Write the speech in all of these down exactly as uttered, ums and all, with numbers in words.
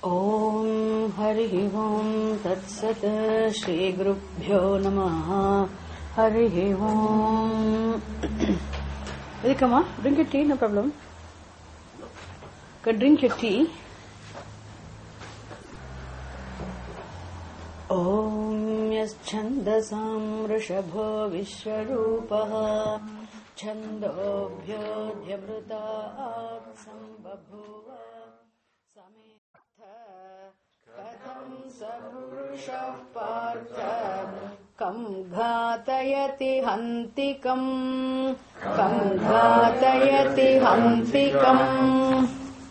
Om Hari Om Tat Sat Shri Gurubhyo Namaha Hari Om. Will you come on? Drink your tea, no problem. Can drink your tea. Om Yas Chandasam Rishabho Vishwarupaha Chandobhyo Dhyamrutat Sambabhuva Sametha Katham Sapurushav Partha Kam Ghatayati Hantikam Kam Ghatayati Hantikam.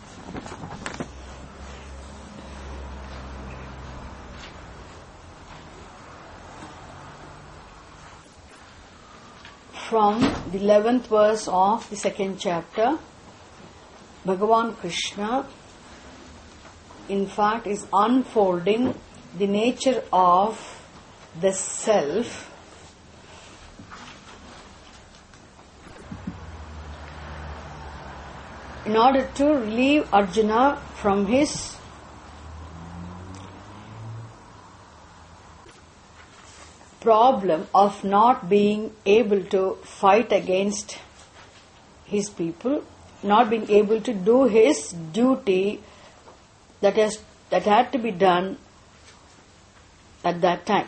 From the eleventh verse of the second chapter, Bhagavan Krishna, in fact, is unfolding the nature of the self in order to relieve Arjuna from his problem of not being able to fight against his people, not being able to do his duty that has that had to be done at that time.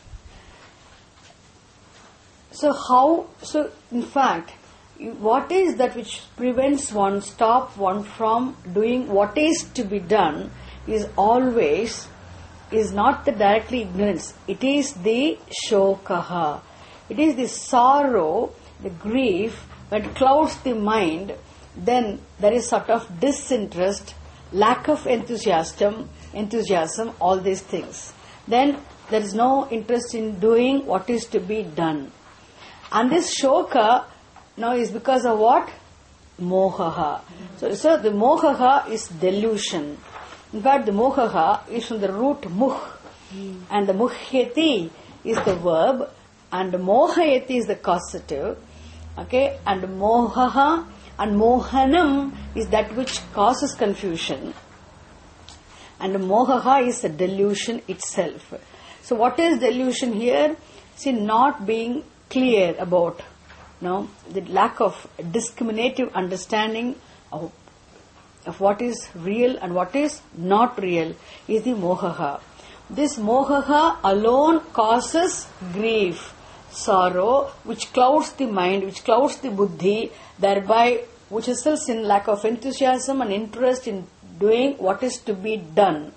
So how, so in fact, what is that which prevents one, stop one from doing what is to be done is always is not the directly ignorance. It is the shokaha. It is the sorrow, the grief. When it clouds the mind, then there is sort of disinterest, lack of enthusiasm, enthusiasm, all these things. Then there is no interest in doing what is to be done. And this shoka now is because of what? Mohaha. So, so the mohaha is delusion. In fact, the mohaha is from the root muh, mm. and the muhyati is the verb, and mohayati is the causative, okay, and mohaha and mohanam is that which causes confusion, and mohaha is the delusion itself. So, what is delusion here? See, not being clear about, you know, the lack of discriminative understanding of of what is real and what is not real is the mohaha. This mohaha alone causes grief, sorrow, which clouds the mind, which clouds the buddhi, thereby which results in lack of enthusiasm and interest in doing what is to be done.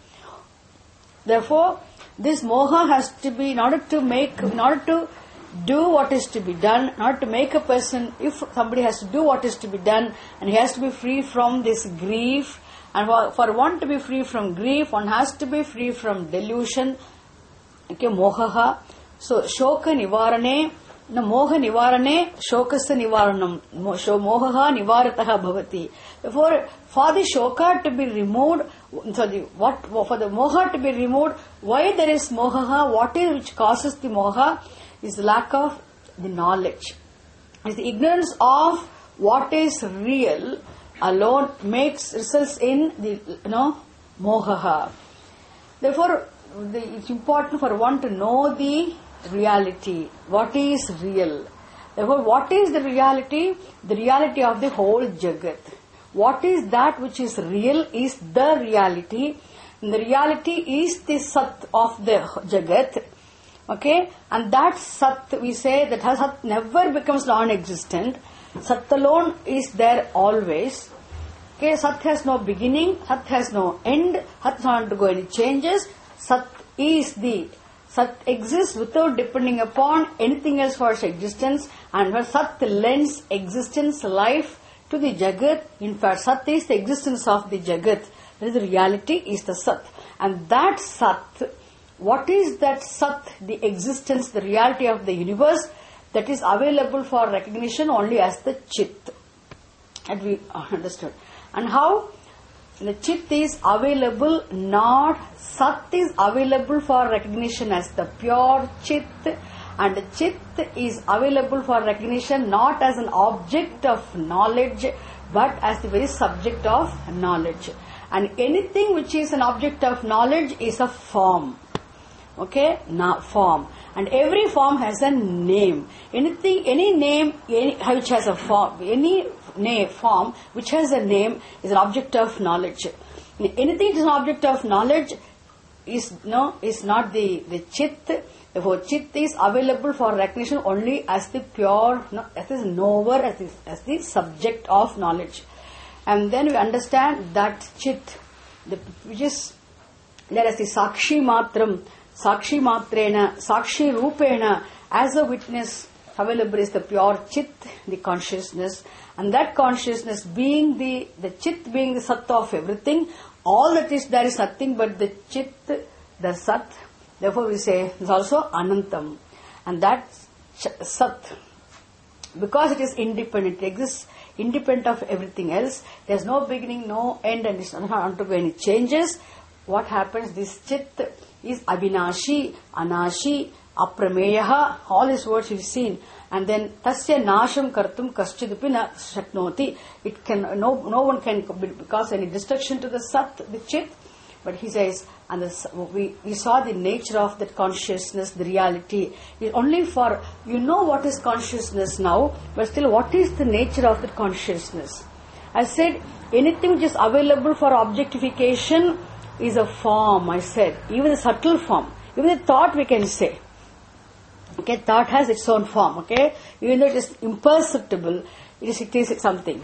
Therefore, this moha has to be, in order to make, in order to do what is to be done, in order to make a person, if somebody has to do what is to be done, and he has to be free from this grief, and for, for one to be free from grief, one has to be free from delusion, okay, mohaha. So, shoka nivarane, no, moha nivarane, shokasa nivaranam, mohaha nivarataha bhavati. Therefore, for the shoka to be removed, so the, what, for the moha to be removed, why there is mohaha, what is which causes the moha? Is the lack of the knowledge. Is the ignorance of what is real alone makes results in the, you know, mohaha. Therefore, the, it's important for one to know the reality. What is real? Therefore, what is the reality? The reality of the whole jagat. What is that which is real is the reality. And the reality is the sat of the jagat. Okay, and that Sat, we say that Sat never becomes non-existent. Sat alone is there always. Okay, Sat has no beginning, Sat has no end, Sat does not undergo any changes. Sat is the, Sat exists without depending upon anything else for its existence, and where Sat lends existence, life to the Jagat. In fact, Sat is the existence of the Jagat. That is, the reality is the Sat. And that Sat, what is that Sat, the existence, the reality of the universe, that is available for recognition only as the Chit. And we understood. And how? The Chit is available, not Sat is available for recognition as the pure Chit, and the Chit is available for recognition not as an object of knowledge, but as the very subject of knowledge. And anything which is an object of knowledge is a form. Okay, now form, and every form has a name. Anything, any name, any, which has a form, any name form which has a name is an object of knowledge. Anything which is an object of knowledge is no is not the the chit. Therefore, chit is available for recognition only as the pure, no, as the knower, as the, as the subject of knowledge. And then we understand that chit, the, which is there as the sakshi matram. Sakshi matrena, Sakshi rupena, as a witness available is the pure chit, the consciousness, and that consciousness being the, the chit being the sat of everything, all that is there is nothing but the chit, the sat, therefore we say is also anantam. And that sat, because it is independent, it exists independent of everything else, there is no beginning, no end, and it is not undergo any changes. What happens, this chit is abhinashi, anashi, aprameyaha, all these words you've seen. And then tasya nasham kartum kaschidupi na shaknoti. It can, no, no one can, because any destruction to the sat, the chit. But he says, and the, we, we saw the nature of that consciousness, the reality. It's only for, you know what is consciousness now, but still what is the nature of that consciousness? I said, anything which is available for objectification is a form, I said. Even a subtle form. Even the thought we can say. Okay, thought has its own form, okay? Even though it is imperceptible, it is, it is something.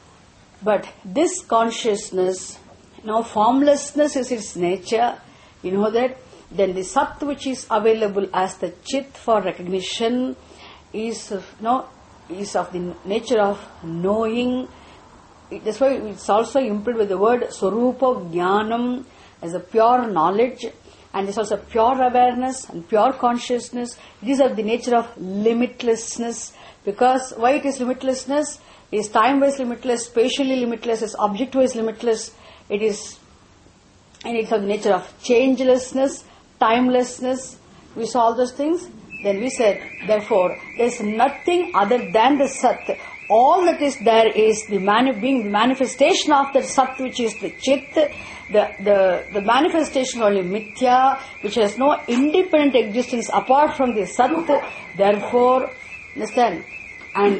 But this consciousness, you know, formlessness is its nature, you know that. Then the sat which is available as the chit for recognition is, you know, is of the nature of knowing. That's why it's also implied with the word swarupa jnanam, as a pure knowledge, and it's also pure awareness and pure consciousness. It is of the nature of limitlessness. Because why it is limitlessness? It is time-wise limitless, spatially limitless, it's object-wise limitless. It is, and it's of the nature of changelessness, timelessness. We saw all those things. Then we said, therefore, there is nothing other than the sat. All that is there is the mani- being the manifestation of the sat, which is the chit. The, the, the manifestation only mithya, which has no independent existence apart from the sat. Therefore, understand, and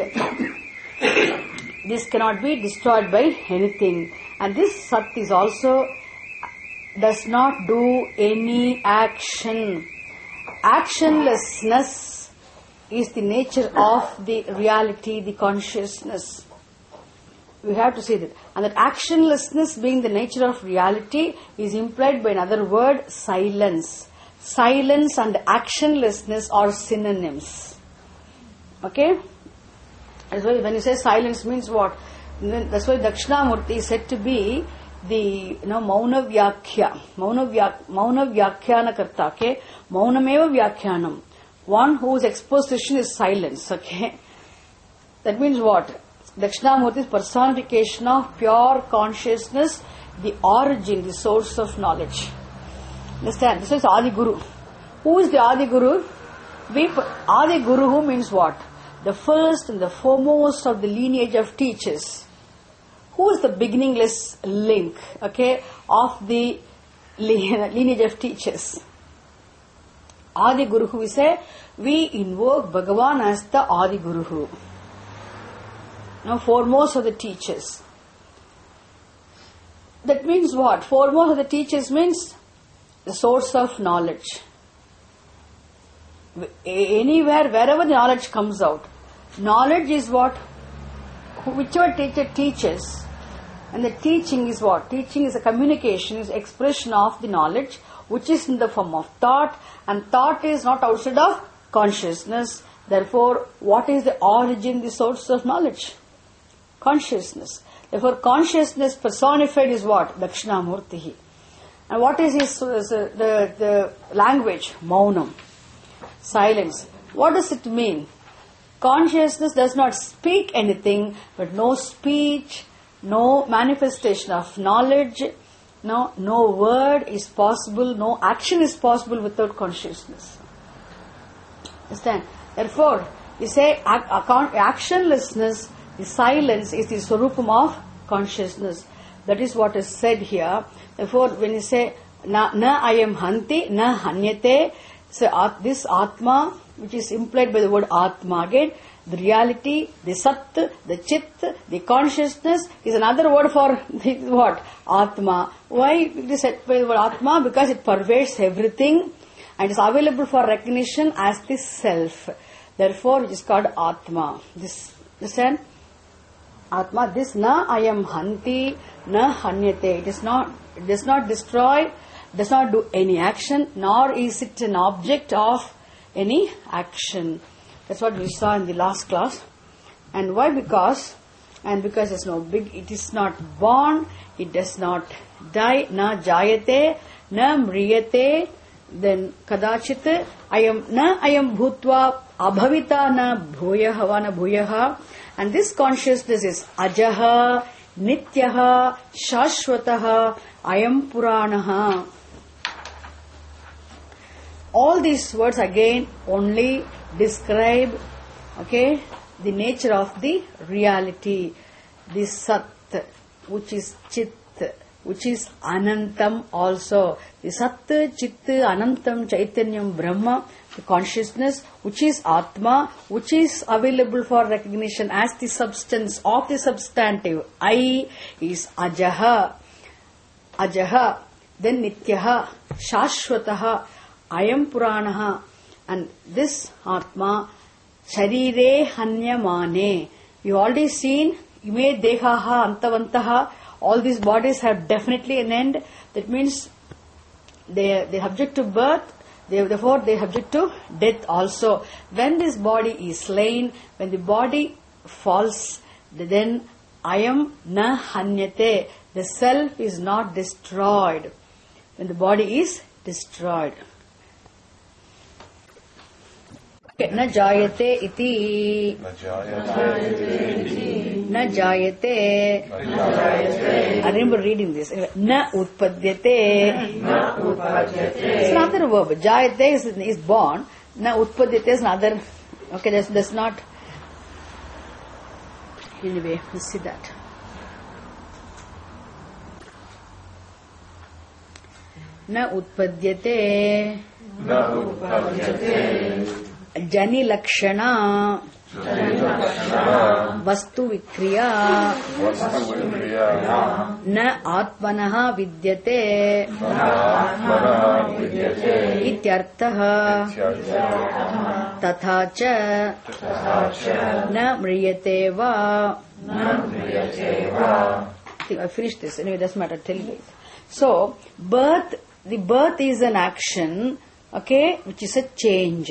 this cannot be destroyed by anything. And this sat is also, does not do any action. Actionlessness is the nature of the reality, the consciousness. We have to see that. And that actionlessness being the nature of reality is implied by another word, silence. Silence and actionlessness are synonyms. Okay? That's why when you say silence means what? That's why Dakshinamurti is said to be the, you know, Mauna Vyakhya. Mauna Vyak, Mauna Vyakhyana Karta, okay? Maunameva Vyakhyanam. One whose exposition is silence, okay? That means what? Dakshinamurti's personification of pure consciousness, the origin, the source of knowledge. Understand? This is Adi Guru. Who is the Adi Guru? We, Adi Guru who means what? The first and the foremost of the lineage of teachers. Who is the beginningless link, okay, of the lineage of teachers? Adi Guru, we say, we invoke Bhagavan as the Adi Guru. Now, foremost of the teachers. That means what? Foremost of the teachers means the source of knowledge. Anywhere, wherever the knowledge comes out. Knowledge is what? Whichever teacher teaches. And the teaching is what? Teaching is a communication, is expression of the knowledge, which is in the form of thought. And thought is not outside of consciousness. Therefore, what is the origin, the source of knowledge? Consciousness. Therefore, consciousness personified is what? Dakshinamurti. And what is his, uh, the, the language? Maunam. Silence. What does it mean? Consciousness does not speak anything, but no speech, no manifestation of knowledge, no, no word is possible, no action is possible without consciousness. Understand? Therefore, we say actionlessness, the silence is the swarupam of consciousness. That is what is said here. Therefore, when you say, na, na ayam hanti, na hanyate, so at, this Atma, which is implied by the word Atma again, the reality, the Sat, the Chit, the consciousness is another word for the, what? Atma. Why it is said by the word Atma? Because it pervades everything and is available for recognition as the self. Therefore, it is called Atma. This, understand? Atma, this na ayam hanti, na hanyate. It is not, it does not destroy, does not do any action, nor is it an object of any action. That's what we saw in the last class. And why? Because, and because it's no big, it is not born, it does not die, na jayate, na mriyate, then kadachit, ayam, na ayam bhutva, abhavita na bhuyaha va na bhuyaha. And this consciousness is ajaha, nityaha, shashwataha, ayam puranaha. All these words again only describe, okay, the nature of the reality, the Sat, which is Chit, which is Anantam also. The Sat, Chit, Anantam, Chaitanyam, Brahma, the consciousness, which is Atma, which is available for recognition as the substance of the substantive. I is Ajaha, Ajaha, then Nityaha, Shashwataha, Ayam Puranaha. And this Atma, Sharire Hanyamane. You already seen, Ime Dehaha Antavantaha. All these bodies have definitely an end. That means they they subject to birth. They, therefore, they subject to death also. When this body is slain, when the body falls, then Ayam na hanyate. The self is not destroyed. When the body is destroyed. न जायते इति न जायते. I remember reading this. न उत्पद्यते. It's another verb. Jayate is, is born. न उत्पद्यते is another. Okay, that's, that's not. Anyway, let's see that. न उत्पद्यते. न उत्पद्यते. जनि लक्षणा वस्तु विक्रिया न आत्मनः विद्यते इत्यर्थः तथा च न म्रियते वा. I finished this. Anyway, it doesn't matter. Tell you. So, birth, the birth is an action, okay, which is a change.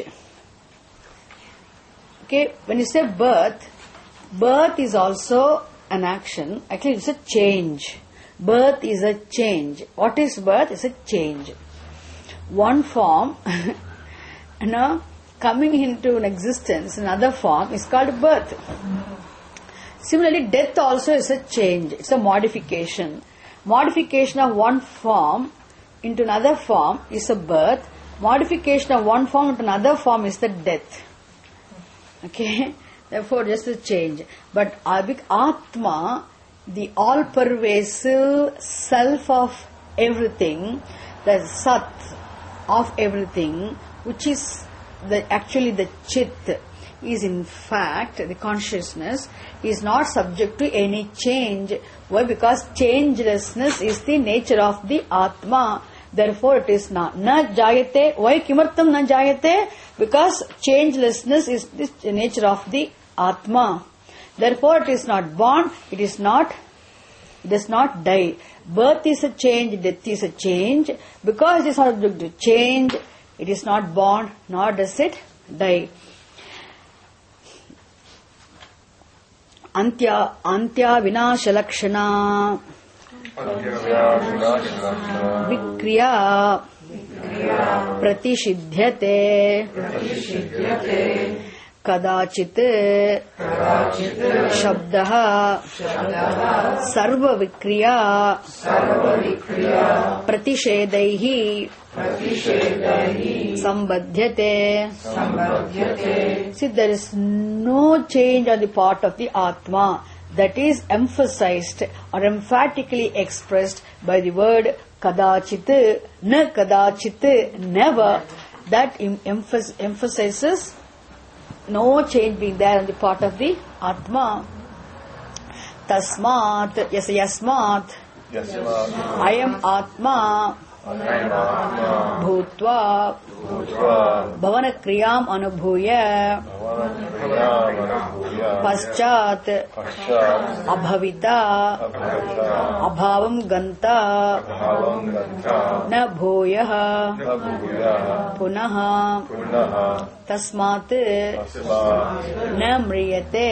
Okay, when you say birth, birth is also an action. Actually, it's a change. Birth is a change. What is birth? It's a change. One form, you know, coming into an existence, another form is called birth. Similarly, death also is a change. It's a modification. Modification of one form into another form is a birth. Modification of one form into another form is the death. Okay, therefore just a change. But Atma, the all-pervasive self of everything, the Sat of everything, which is the actually the Chit, is in fact the consciousness, is not subject to any change. Why? Because changelessness is the nature of the Atma. Therefore, it is not. Na jayate. Why kimartam na jayate? Because changelessness is the nature of the Atma. Therefore, it is not born. It is not. It does not die. Birth is a change. Death is a change. Because it is not subject to change, it is not born, nor does it die. Antya Antya Vinasha Lakshana Vikriya Pratishidyate Kadachit Shabdaha Sarva Vikriya Pratishedaihi Sambadhyate. See, there is no change on the part of the Atma. that is emphasized or emphatically expressed by the word kadachit, na kadachit, never, that em- emph- emphasizes no change being there on the part of the Atma. Tasmat, yes, yasmat, I am Atma, Bhutva, Bhavana Kriyam Anubhuya, Paschat, Abhavita, Abhavam Ganta, Na Bhuyaha, Punaha, Tasmat, Na Mriyate.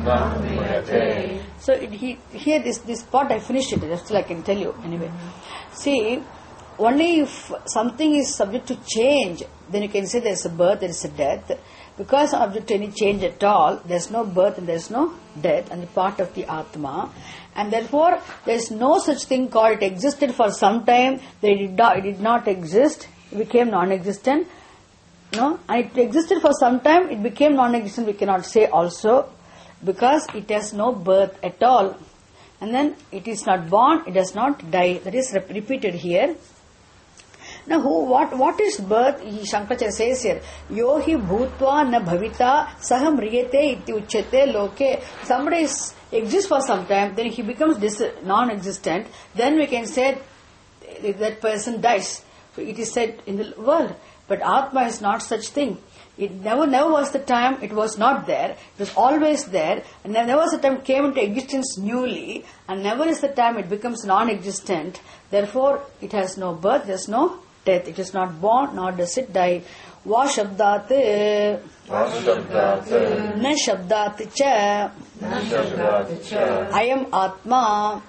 So it, he, here this, this part I finished it, that's all I can tell you anyway. See, only if something is subject to change, then you can say there is a birth, there is a death. Because subject to any change at all, there is no birth and there is no death on the part of the Atma. And therefore, there is no such thing called it existed for some time, then it did not, it did not exist, it became non-existent. No? And it existed for some time, it became non-existent, we cannot say also, because it has no birth at all. And then it is not born, it does not die. That is rep- repeated here. Now, who, what, what is birth? He, Shankaracharya says here, Yohi bhutva na bhavita saha mriyate iti uchyate loke. Somebody is, exists for some time, then he becomes dis- non-existent, then we can say that person dies. So it is said in the world. But Atma is not such thing. It never, never was the time it was not there. It was always there. And never was the time it came into existence newly. And never is the time it becomes non-existent. Therefore, it has no birth, there is no death. It is not born, nor does it die. Va shabdat, na shabdat cha, I am Atma,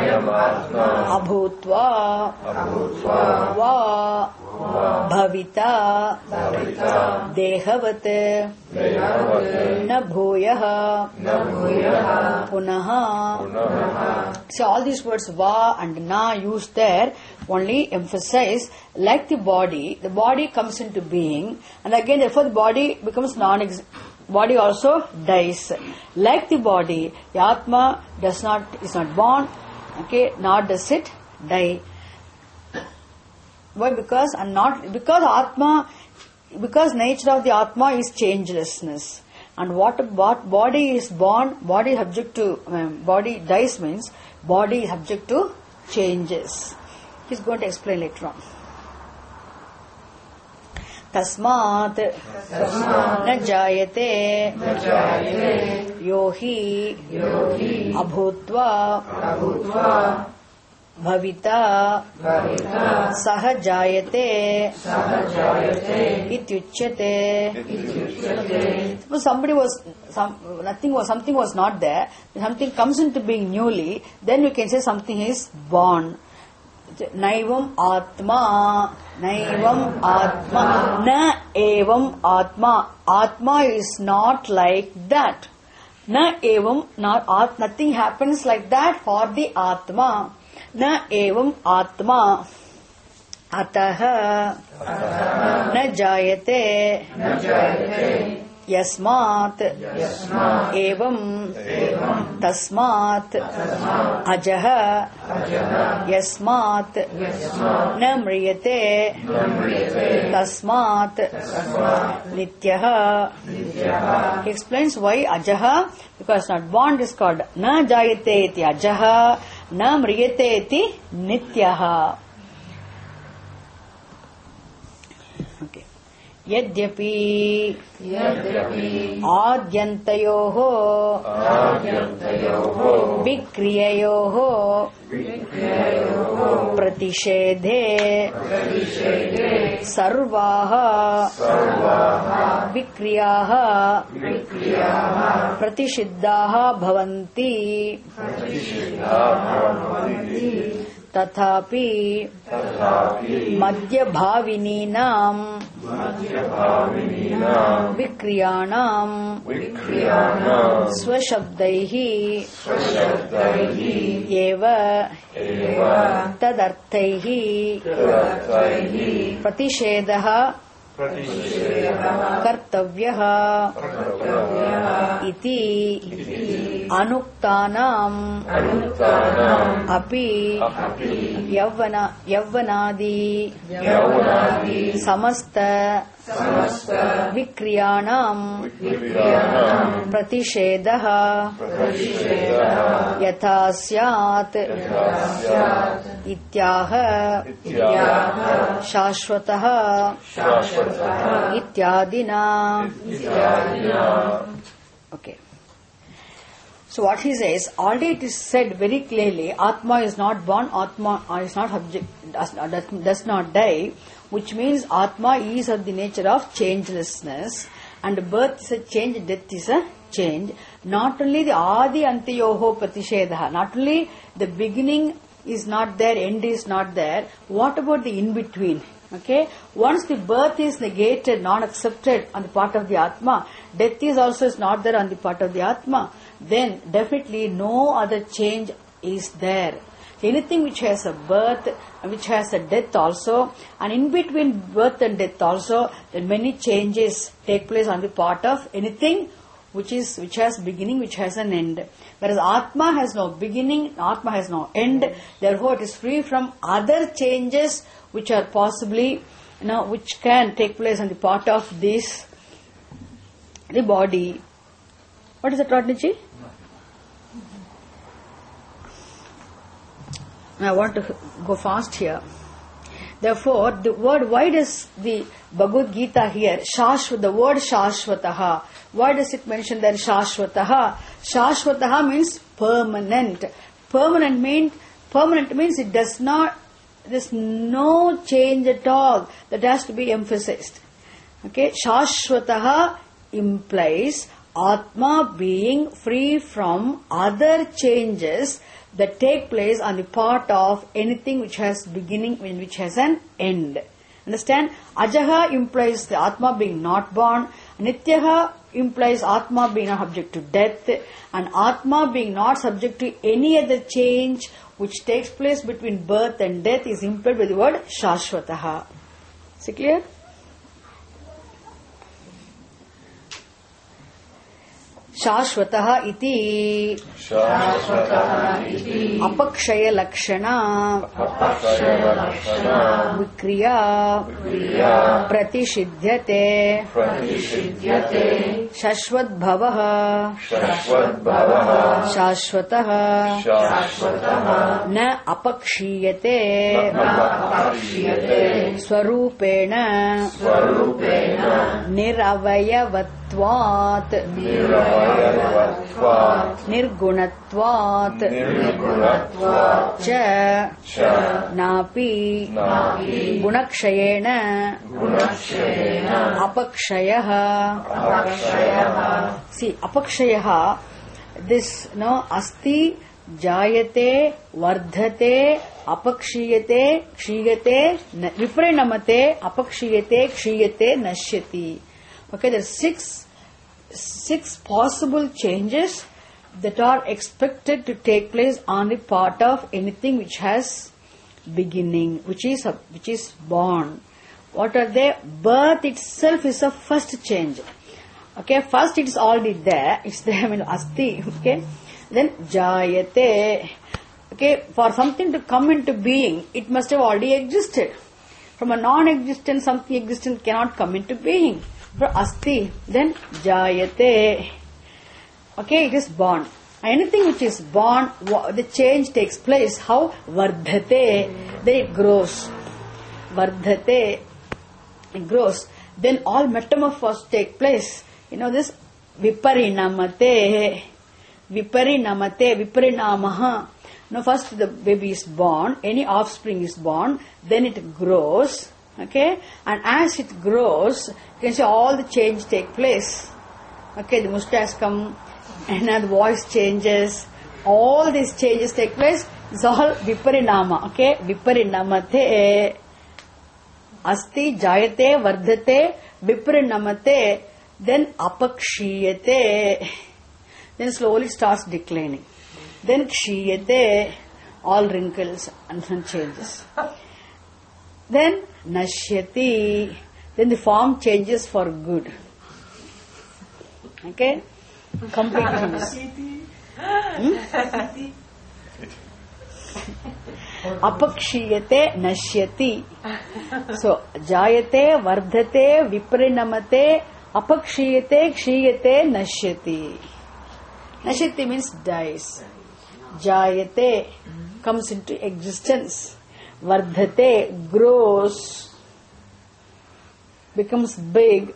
abhutva, va, bhavita, dehavat, na bhuyaha, punaha. So all these words va and na used there only emphasize, like the body, the body comes into being, and again therefore the body becomes non-existent. Body also dies. Like the body, the Atma does not, is not born, okay, nor does it die. Why? Because and not because Atma, because nature of the Atma is changelessness. And what what body is born, body is subject to um, body dies means body is subject to changes. He's going to explain later on. Tasmat na jayate yohi abhutva bhavita saha jayate ityuchyate. Suppose somebody was some nothing was something was not there, something comes into being newly, then we can say something is born. Naivam Atma, Naivam Atma, Na Evam Atma. Atma is not like that. Na Evam, not, nothing happens like that for the Atma. Na Evam Atma. Ataha, Na Jayate, Yasmat, Evam, Tasmat, Ajaha, Yasmat, Namriyate, Tasmat, Nityaha. He explains why Ajaha, because not born is called Na Jayate iti Ajaha, Na Mriyate iti Nityaha. Okay. Yadyapi Adyantayoho Vikriyayoho Pratishedhe Sarvaha Vikriyaha Pratishiddaha Bhavanti Tathapi Madhya Bhavininam Vikriyanam Swashabdaihi Eva Tadarthaihi Pratishedaha Kartavyaha Iti Anuktanam Api Yavana Yavanadi Samasta Vikriyanam Pratishedaha Yatha Syat Ityaha Shashvataha Ityadina. Okay. So what he says, already it is said very clearly, Atma is not born, Atma is not object, does, does, does not die, which means Atma is of the nature of changelessness, and birth is a change, death is a change. Not only the Adi Antiyoho Pratishedaha, not only the beginning is not there, end is not there, what about the in-between? Okay, once the birth is negated, non-accepted on the part of the Atma, death is also is not there on the part of the Atma, then definitely no other change is there. Anything which has a birth, which has a death also, and in between birth and death also, then many changes take place on the part of anything which is which has beginning, which has an end. Whereas Atma has no beginning, Atma has no end, therefore it is free from other changes which are possibly, you know, which can take place on the part of this, the body. What is that, Ratnaji? I want to go fast here. Therefore, the word, why does the Bhagavad Gita here, Shashvat, the word Shashvataha, why does it mention that Shashvataha? Shashvataha means permanent. Permanent means, permanent means it does not, there's no change at all. That has to be emphasized. Okay, Shashvataha implies Atma being free from other changes that take place on the part of anything which has beginning and which has an end. Understand? Ajaha implies the Atma being not born. Nityaha implies Atma being not subject to death. And Atma being not subject to any other change which takes place between birth and death is implied by the word Shashvataha. Is it clear? Shashvataha iti apakshaya lakshana vikriya pratishidhyate shashvat bhavaha shashvataha na apakshiyate swarupena niravayavatvat Nirgunatvat Cha Napi Gunakshayena Apakshayaha. See, Apakshayaha, this, no, Asti Jayate Vardhate Apakshiyate Kshiyate Viparinamate Apakshiyate Kshiyate Nashyati. Okay, there are six six possible changes that are expected to take place on the part of anything which has beginning, which is a, which is born. What are they? Birth itself is a first change. Okay, first it is already there. It's there, I mean, asti. Okay, then jayate. Okay, for something to come into being, it must have already existed. From a non-existent, something existent cannot come into being. For asti, then jayate. Okay, it is born. Anything which is born, the change takes place. How? Vardhate. Then it grows. Vardhate. It grows. Then all metamorphoses take place. You know this? Viparinamate. Viparinamate. Viparinamaha. Now first the baby is born. Any offspring is born. Then it grows. Okay, and as it grows, you can see all the change take place. Okay, the mustache come, and the voice changes. All these changes take place. It's all viparinama. Okay, viparinamate, asti, jayate, vardhate, viparinamate, then apakshiyate. Then slowly starts declining. Then kshiyate, all wrinkles and changes. Then nashyati, then the form changes for good. Okay? Complete changes. Hmm? Apakshiyate nashyati. So, jayate, vardhate, viprinamate, apakshiyate, kshiyate, nashyati. Nashyati means dies. Jayate comes into existence. Vardhate grows, becomes big.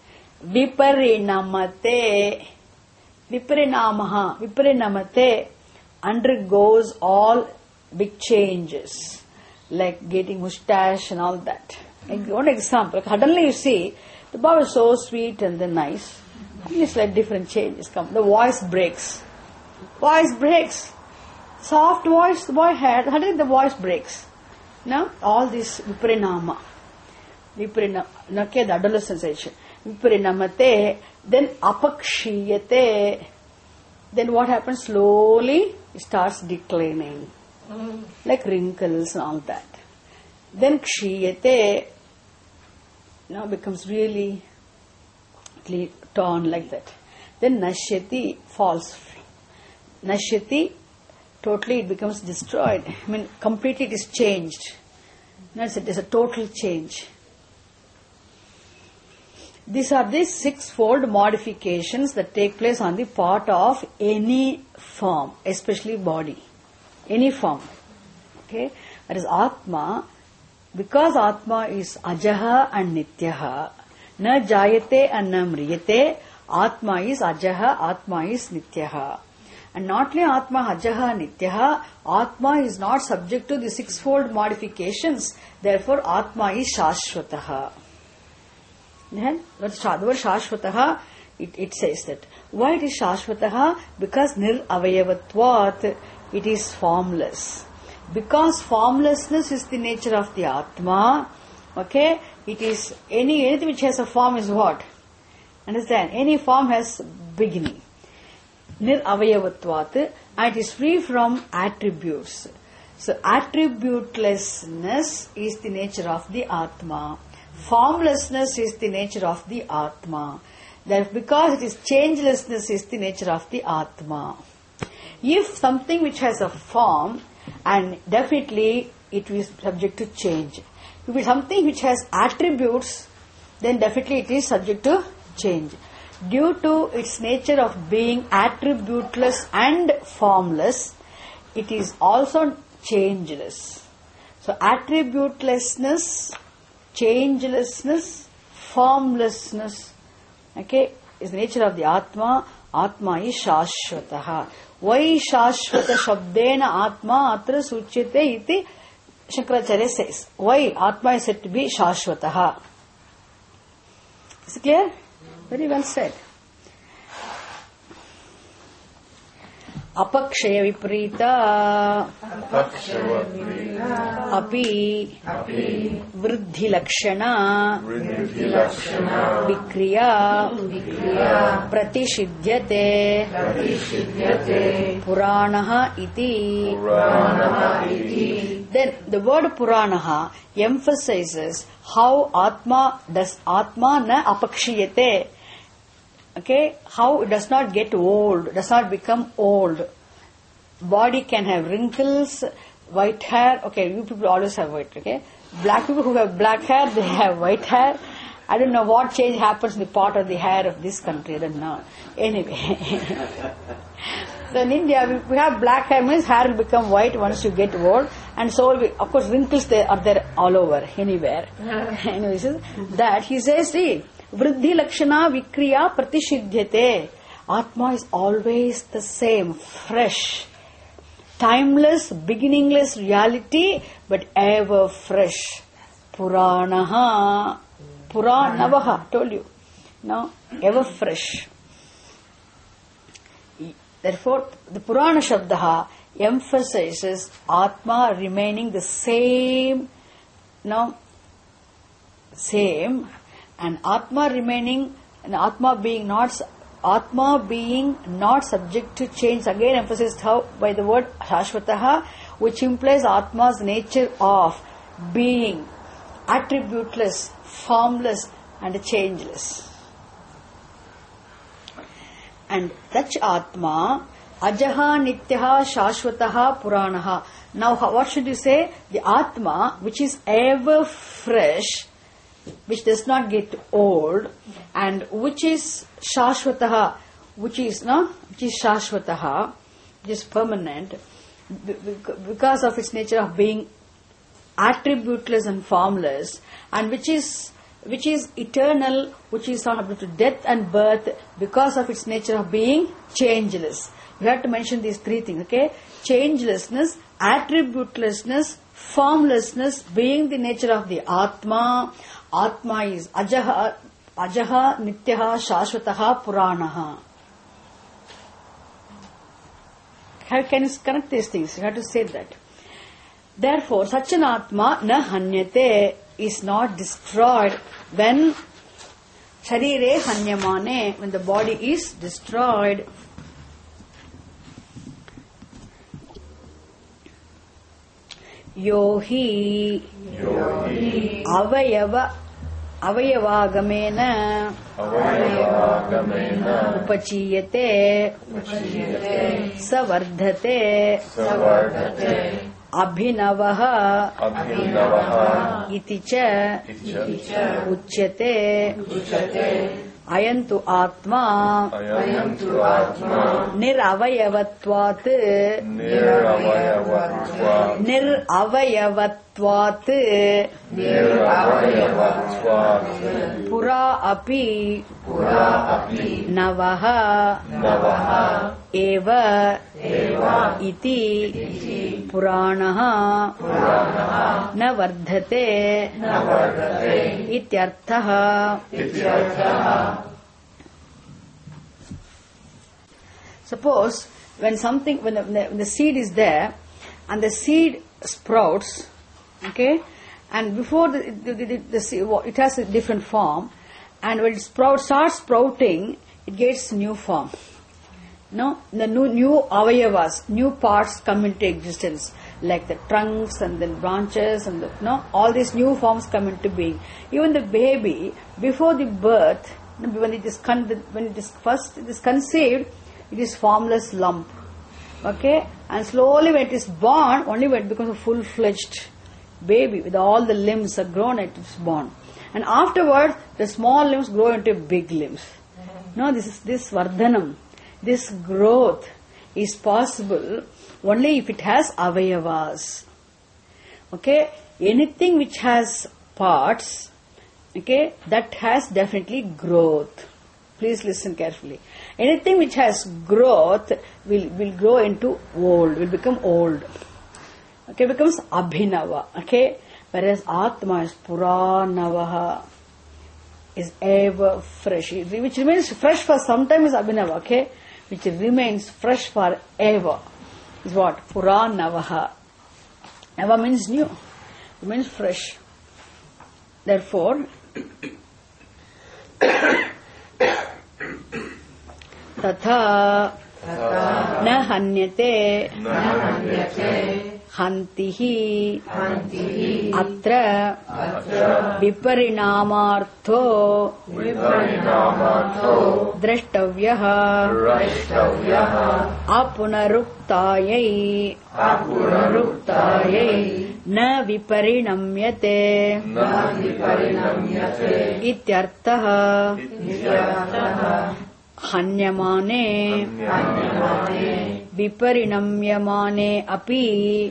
Viparinamate, viparinamaha, viparinamate undergoes all big changes, like getting mustache and all that. One example, suddenly you see the boy is so sweet and then nice. It's like different changes come. The voice breaks. Voice breaks. Soft voice the boy had, suddenly the voice breaks. Now all this viparinama, viparinama, the adolescence age, viparinamate, then apakshiyate. Then what happens? Slowly it starts declining, mm. like wrinkles and all that. Then kshiyate now becomes really torn like that. Then nashyati falls. Nashyati, totally it becomes destroyed. I mean, completely it is changed. Now it is a total change. These are the six-fold modifications that take place on the part of any form, especially body. Any form. Okay? That is Atma. Because Atma is Ajaha and Nityaha, na Jayate and na Mriyate, Atma is Ajaha, Atma is Nityaha. And not only Atma, Ajaha, Nityaha, Atma is not subject to the six-fold modifications. Therefore, Atma is Shashvataha. Then, the word Shashvataha, it, it says that. Why it is Shashvataha? Because Nir Avayavatvat, it is formless. Because formlessness is the nature of the Atma, okay, it is, any anything which has a form is what? Understand? Any form has beginning. Nir Avayavatvat, and it is free from attributes. So, attributelessness is the nature of the Atma. Formlessness is the nature of the Atma. That because it is changelessness is the nature of the Atma. If something which has a form, and definitely it is subject to change. If it is something which has attributes, then definitely it is subject to change. Due to its nature of being attributeless and formless, it is also changeless. So attributelessness, changelessness, formlessness, okay, is the nature of the Atma. Atma is Shashvataha. Why Shashvata Shabdena Atma Atra Suchyate iti Shankaracharya says. Why Atma is said to be Shashvataha? Is it clear? Very well said. Apakshaya viprita api vruddhi lakshana vikriya pratishidhyate puranaha iti. Then the word puranaha emphasizes how Atma does Atma na apakshiyate. Okay, how it does not get old, does not become old. Body can have wrinkles, white hair. Okay, you people always have white, okay? Black people who have black hair, they have white hair. I don't know what change happens in the part of the hair of this country, I don't know. Anyway. So in India, we, we have black hair, means hair will become white once you get old. And so, will be, of course, wrinkles they are there all over, anywhere. Anyway, that he says, see, Vriddhi Lakshana Vikriya Pratishidhyate. Atma is always the same, fresh, timeless, beginningless reality, but ever fresh. Puranaha, Puranavaha, told you. No, ever fresh. Therefore, the Purana Shabdaha emphasizes Atma remaining the same, no, same, and Atma remaining, and Atma being not, Atma being not subject to change. Again, emphasized how by the word Shashvataha, which implies Atma's nature of being attributeless, formless, and changeless. And such Atma, Ajaha Nityaha Shashvataha Puranaha. Now what should you say? The Atma, which is ever fresh, which does not get old, and which is Shashvataha, which is no, which is Shashvataha, which is permanent, because of its nature of being attributeless and formless, and which is which is eternal, which is not subject to death and birth, because of its nature of being changeless. You have to mention these three things, okay? Changelessness, attributelessness, formlessness, being the nature of the Atma. Atma is Ajaha, Ajaha, Nityaha, Shashvataha, Puranaha. How can you connect these things? You have to say that. Therefore, such an Atma, na hanyate, is not destroyed when Sharire hanyamane, when the body is destroyed. Yohi avayava avayavagamena upachiyate savardhate abhinavaha iti cha uchyate ayantu atma niravayavatvat niravayavatvat pura api navaha eva iti puranaha na vardhate ityarthaha. Suppose when something, when the, when the seed is there and the seed sprouts, okay, and before the, the, the, the seed, it has a different form, and when it sprouts, starts sprouting, it gets new form. No, the new, new avayavas, new parts come into existence, like the trunks and the branches and the, no, all these new forms come into being. Even the baby, before the birth, when it is con- when it is first it is conceived, it is formless lump, okay, and slowly when it is born, only when it becomes a full-fledged baby with all the limbs are grown, it is born, and afterwards the small limbs grow into big limbs. No, this is this vardhanam. This growth is possible only if it has avayavas. Okay? Anything which has parts, okay, that has definitely growth. Please listen carefully. Anything which has growth will, will grow into old, will become old. Okay, becomes abhinava. Okay? Whereas Atma is puranavaha, is ever fresh, which remains fresh for some time is abhinava, okay? Which remains fresh forever is what? Puranavaha. Nava means new. It means fresh. Therefore, tatha na hanyate hantihi atra viparinamartho drashtavyah apunaruptayai na viparinamyate ityartah. Hanyamane viparinamyamane api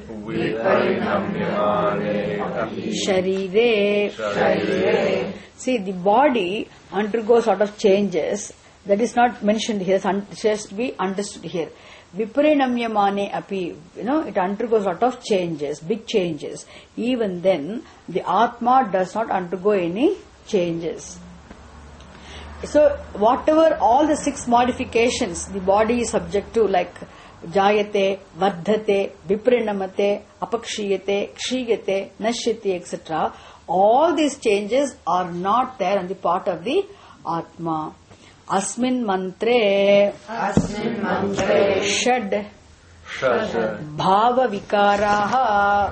sharire. See, the body undergoes sort of changes. That is not mentioned here. It has to be understood here. Viparinamyamane api, you know, it undergoes sort of changes, big changes. Even then, the Atma does not undergo any changes. So, whatever, all the six modifications the body is subject to, like jayate, vardhate, viparinamate, apakshiyate, kshiyate, nashyate, et cetera, all these changes are not there on the part of the Atma. Asmin mantre, Asmin mantre, Shad, Bhava vikaraha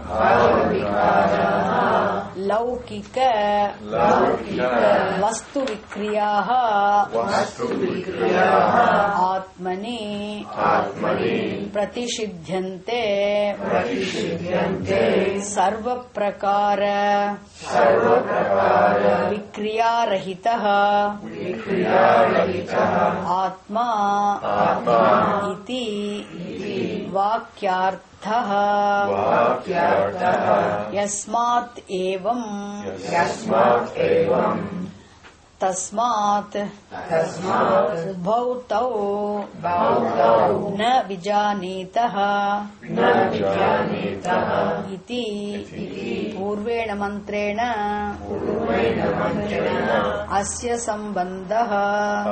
Laukika Vastu vikriyaha Atmani Pratishidhyante Sarva prakara Vikriya rahitaha Atma Iti Vakyarthaha Yasmat evam Tasmat Bhautau Na vijanitaha Iti Purvena mantrena Asya sambandhaha.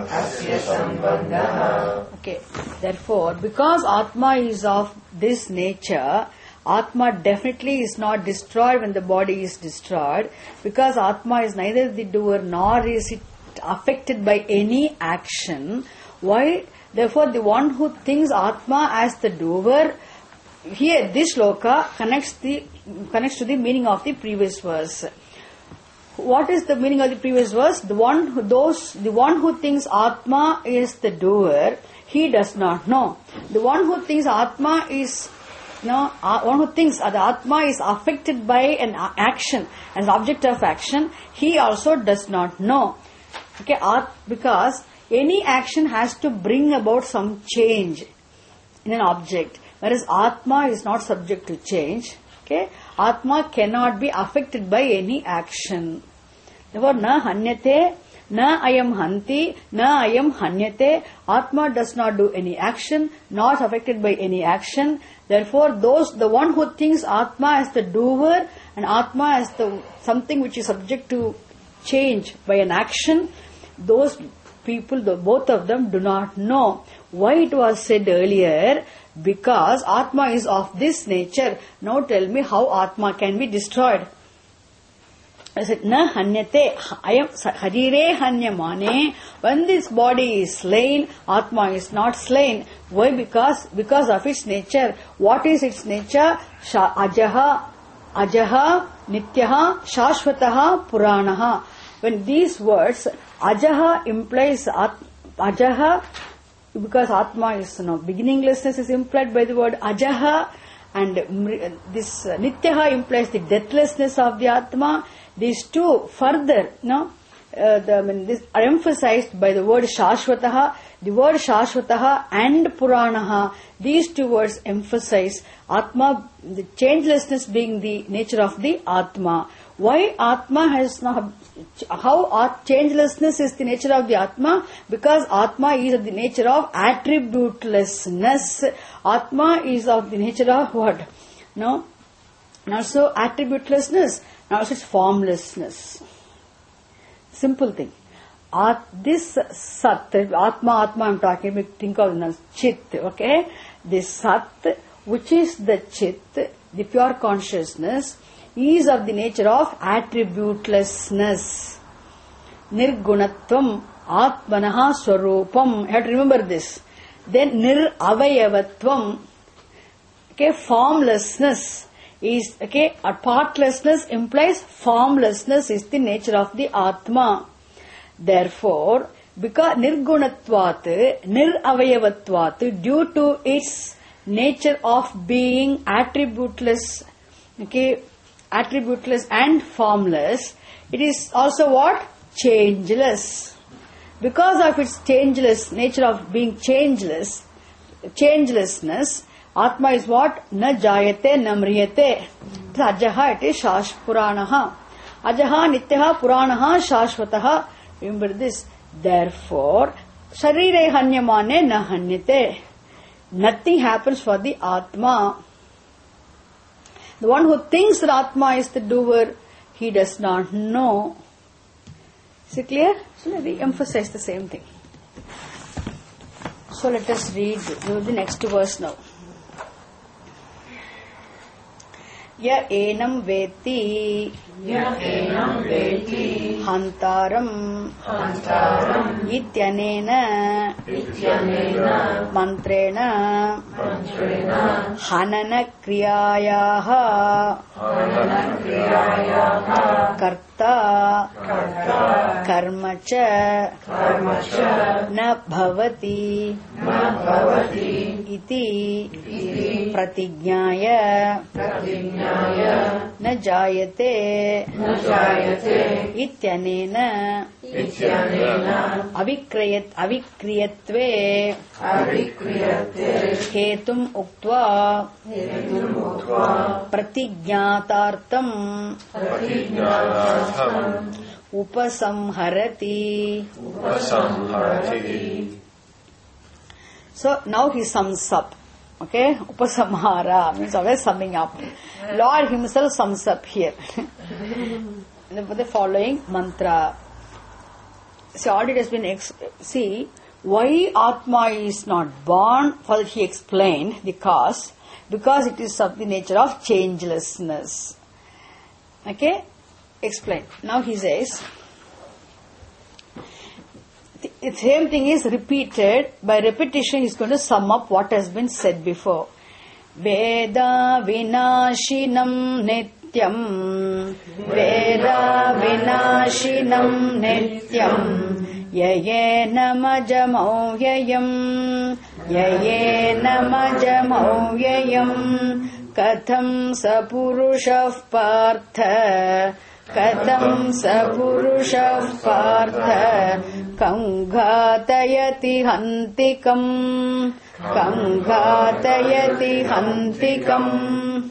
Okay, therefore, because Atma is of this nature, Atma definitely is not destroyed when the body is destroyed, because Atma is neither the doer nor is it affected by any action. Why? Therefore, the one who thinks Atma as the doer, here this shloka connects the connects to the meaning of the previous verse. What is the meaning of the previous verse? The one who those the one who thinks Atma is the doer, he does not know. The one who thinks Atma is No, uh, one who thinks that the Atma is affected by an action, as object of action, he also does not know. Okay, at, because any action has to bring about some change in an object, whereas Atma is not subject to change. Okay, Atma cannot be affected by any action. Therefore, na hanyate, na ayam hanti, na ayam hanyate. Atma does not do any action, not affected by any action. Therefore, those the one who thinks Atma as the doer and Atma as the something which is subject to change by an action, those people, the, both of them, do not know. Why it was said earlier? Because Atma is of this nature. Now tell me how Atma can be destroyed. I said, na hanyate, ayam harire hanyamane. When this body is slain, Atma is not slain. Why? Because because of its nature. What is its nature? Sha, ajaha, ajaha, nityaha, shashvataha, puranaha. When these words, ajaha implies at, ajaha, because Atma is, you know, beginninglessness is implied by the word ajaha, and this uh, nityaha implies the deathlessness of the Atma. These two further, no, uh, the, I mean, this are emphasized by the word shashvataha. The word shashvataha and puranaha, these two words emphasize Atma, the changelessness being the nature of the Atma. Why Atma has not, how changelessness is the nature of the Atma? Because Atma is of the nature of attributelessness. Atma is of the nature of what? No? Not so attributelessness, not its formlessness. Simple thing. At this Sat, Atma, Atma I'm talking about, think of as Chit, okay? This Sat, which is the Chit, the pure consciousness, is of the nature of attributelessness. Nirgunatvam Atmanaha Swarupam. You have to remember this. Then Nir Avayavatvam, okay, formlessness is, okay, a partlessness implies formlessness is the nature of the Atma. Therefore, because nirgunatvat, niravayavatvat, due to its nature of being attributeless, okay, attributeless and formless, it is also what? Changeless. Because of its changeless nature of being changeless, changelessness, Atma is what? Na jayate, na mriyate. Ajaha, it is shash puranaha. Ajaha, nityaha, puranaha, shashvataha. Remember this. Therefore, sharire hanyamane na hanyate. Nothing happens for the Atma. The one who thinks that Atma is the doer, he does not know. Is it clear? So let me emphasize the same thing. So let us read the next verse now. Ya enam veti. Ya enam veti. Hantaram. Hantaram. Ityanena. Ityanena. Mantrena. Mantrena. Hanana kriyayaha. Hanana kriyayaha. Karta. Karta. Karmacha. Karmacha. Na bhavati. Na bhavati. Iti. Iti. Pratignyaya. Pratignyaya. Na jayate. Na jayate. Ityanena. Ityanena. Avikriyat avikriyatve. Avikriyate. Hetum uktva. Hetum uktva. Pratignatartam. Pratignyanatham Upasamharati. upasamharati. So now he sums up. Okay? Upasamhara means always summing up. Lord himself sums up here. the, the following mantra. See, already it has been ex- see why Atma is not born. For he explained the cause. Because it is of the nature of changelessness. Okay? Explain. Now he says, the the same thing is repeated. By repetition, he is going to sum up what has been said before. Veda vinashinam nityam. Veda vinashinam nityam. Yayena majamau yayam. Yayena majamau yayam. Katham sapurushav partha. Katham sapurushav partha. Kanghatayati hantikam. Kanghatayati hantikam.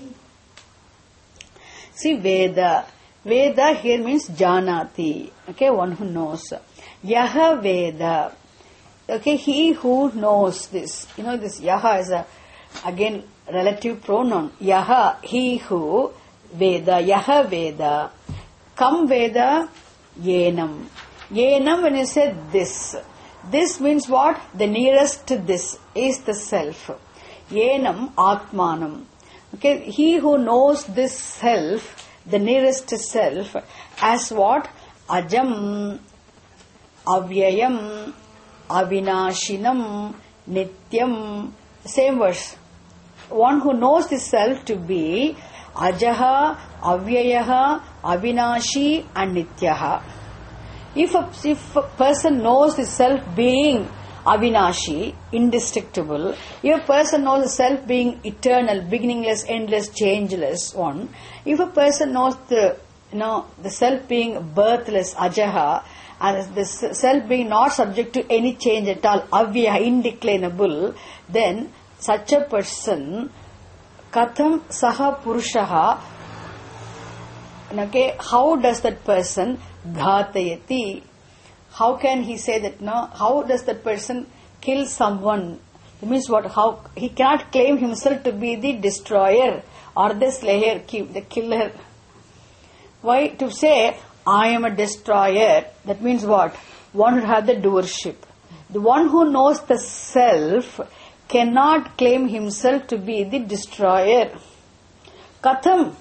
See, Veda. Veda here means janati. Okay, one who knows. Yaha Veda. Okay, he who knows this. You know, this Yaha is a, again, relative pronoun. Yaha, he who. Veda, Yaha Veda. Kam Veda, Yenam. Yenam, when you say this. This means what? The nearest to this is the self. Yenam, Atmanam. Okay, he who knows this self, the nearest self, as what? Ajam, Avyayam, Avinashinam, Nityam. Same verse. One who knows the self to be Ajaha, Avyayaha, Avinashi and Nityaha. If a, if a person knows the self being Avinashi, indestructible, if a person knows the self being eternal, beginningless, endless, changeless one, if a person knows the you know the self being birthless, Ajaha, and the self being not subject to any change at all, Avyaha, indeclinable, then such a person, Katham Saha Purushaha, okay, how does that person Ghatayati? How can he say that? No, how does that person kill someone? It means what? How he cannot claim himself to be the destroyer or the slayer, the killer. Why to say I am a destroyer? That means what? One who has the doership. The one who knows the self cannot claim himself to be the destroyer. Katham.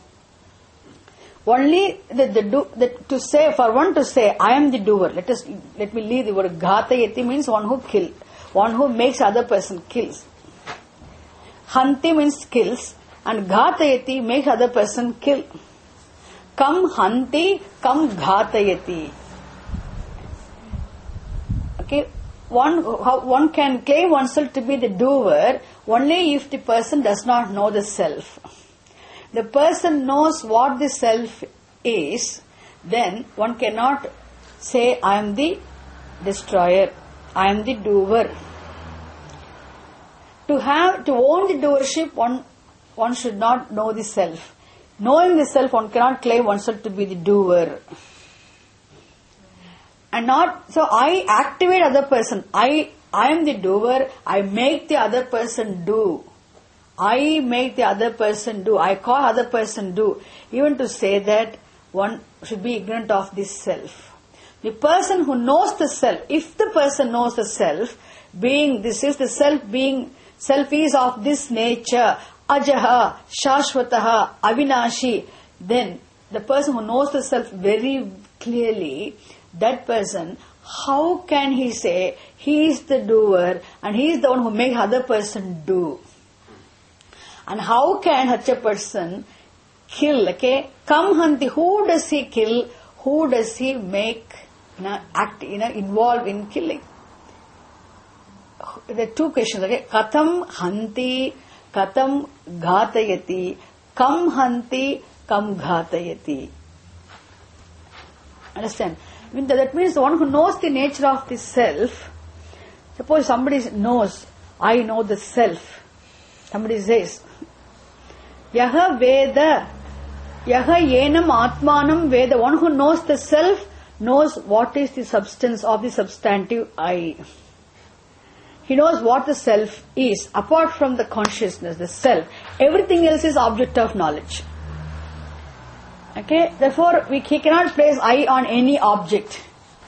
Only the, the, do, the to say for one to say I am the doer. Let us let me leave the word Ghatayati means one who kills, one who makes other person kills. Hanti means kills, and Ghatayati makes other person kill. Kam Hanti, kam Ghatayati. Okay, one how one can claim oneself to be the doer only if the person does not know the self. The person knows what the self is, then one cannot say I am the destroyer, I am the doer. To have to own the doership, one one should not know the self. Knowing the self, one cannot claim oneself to be the doer. And not so I activate other person. I I am the doer. I make the other person do. I make the other person do. I call other person do. Even to say that, one should be ignorant of this self. The person who knows the self, if the person knows the self, being this is the self being, self is of this nature, Ajaha, Shashwataha, Avinashi, then the person who knows the self very clearly, that person, how can he say he is the doer and he is the one who makes other person do? And how can such a person kill? Okay, Kam Hanti, who does he kill? Who does he make, you know, act, you know, involve in killing? There are two questions. Okay, Katham Hanti, Katham Ghatayati, Kam Hanti, Kam Ghatayati. Understand? I mean, that means the one who knows the nature of the self. Suppose somebody knows, I know the self. Somebody says, Yaha Veda, Yaha Yenam Atmanam Veda. One who knows the self knows what is the substance of the substantive I. He knows what the self is, apart from the consciousness, the self. Everything else is object of knowledge. Okay, therefore we, he cannot place I on any object.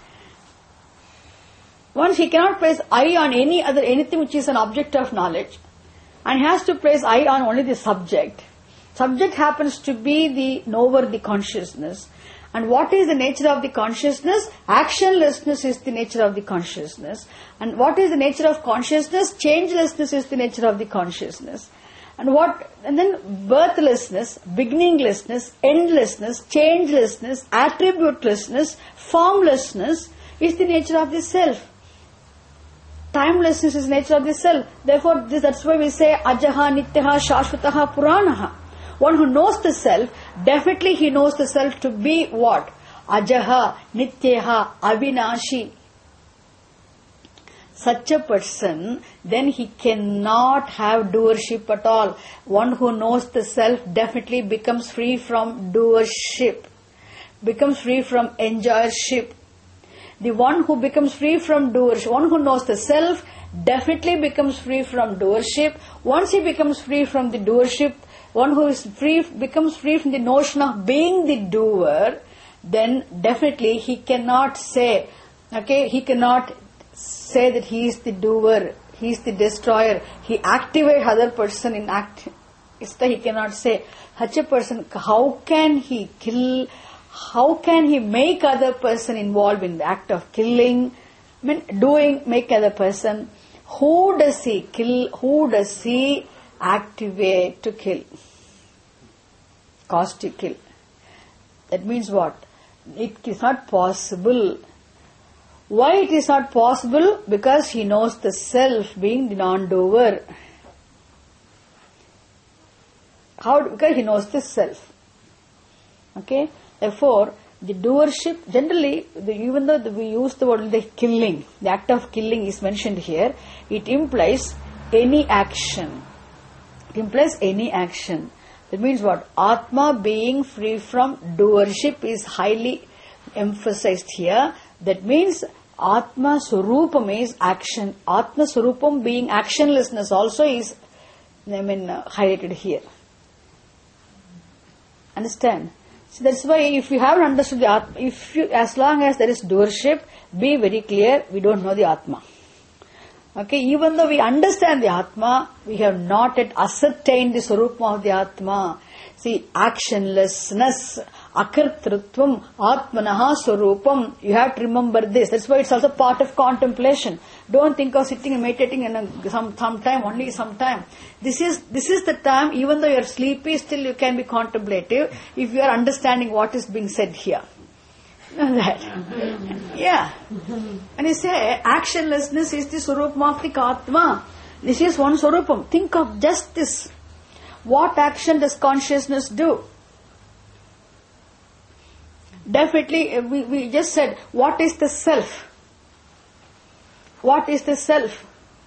Once he cannot place I on any other, anything which is an object of knowledge, and he has to place I on only the subject. Subject happens to be the knower, the consciousness. And what is the nature of the consciousness? Actionlessness is the nature of the consciousness. And what is the nature of consciousness? Changelessness is the nature of the consciousness. And what, and then birthlessness, beginninglessness, endlessness, changelessness, attributelessness, formlessness is the nature of the self. Timelessness is the nature of the self. Therefore, this, that's why we say Ajaha, Nityaha, Shashvataha, Puranaha. One who knows the self, definitely he knows the self to be what? Ajaha, Nityaha, Avinashi. Such a person, then he cannot have doership at all. One who knows the self definitely becomes free from doership, becomes free from enjoyership. The one who becomes free from doership, one who knows the self, definitely becomes free from doership. Once he becomes free from the doership, one who is free becomes free from the notion of being the doer, then definitely he cannot say, okay, he cannot say that he is the doer, he is the destroyer. He activates other person in act. It's that he cannot say, such a person, how can he kill? How can he make other person involved in the act of killing? I mean, doing, make other person. Who does he kill? Who does he activate to kill? Cause to kill. That means what? It is not possible. Why it is not possible? Because he knows the self being the non-doer. How? Because he knows the self. Okay? Therefore, the doership, generally, the, even though the, we use the word the killing, the act of killing is mentioned here, it implies any action. It implies any action. That means what? Atma being free from doership is highly emphasized here. That means Atma Surupam is action. Atma Surupam being actionlessness also is, I mean, uh, highlighted here. Understand? So that's why if you haven't understood the Atma, if you, as long as there is doership, be very clear, we don't know the Atma. Okay, even though we understand the Atma, we have not yet ascertained the Swarupam of the Atma. See, actionlessness, akartrutvam, Atmanaha Swarupam. You have to remember this. That's why it's also part of contemplation. Don't think of sitting and meditating in a, some, some time, only some time. This is, this is the time, even though you are sleepy, still you can be contemplative if you are understanding what is being said here. Know that? Yeah. And you say, actionlessness is the Swarupam of the Atma. This is one Swarupam. Think of just this. What action does consciousness do? Definitely, we, we just said, what is the self? What is the self?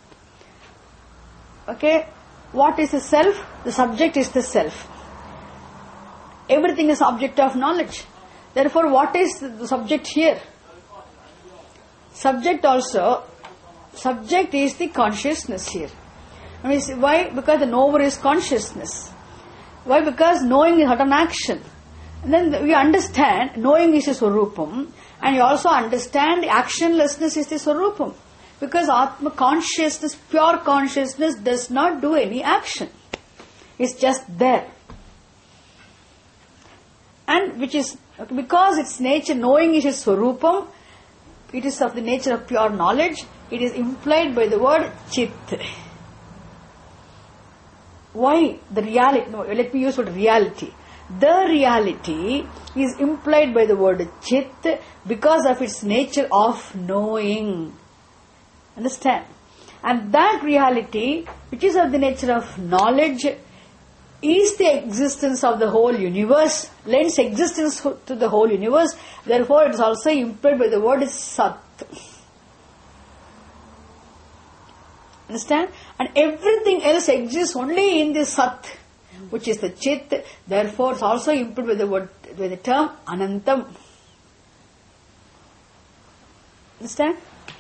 Okay? What is the self? The subject is the self. Everything is object of knowledge. Therefore, what is the subject here? Subject also, subject is the consciousness here. I mean, why? Because the knower is consciousness. Why? Because knowing is not an action. And then we understand knowing is a Swarupam, and you also understand actionlessness is the Swarupam. Because Atma consciousness, pure consciousness does not do any action. is just there. And which is, because its nature, knowing is its swarupam, it is of the nature of pure knowledge, it is implied by the word chit. Why? The reality, no, let me use the word reality. The reality is implied by the word chit because of its nature of knowing. Understand? And that reality, which is of the nature of knowledge, is the existence of the whole universe, lends existence to the whole universe. Therefore, it is also implied by the word Sat. Understand? And everything else exists only in the Sat, which is the Chit. Therefore, it is also implied by the word, by the term Anantam. Understand?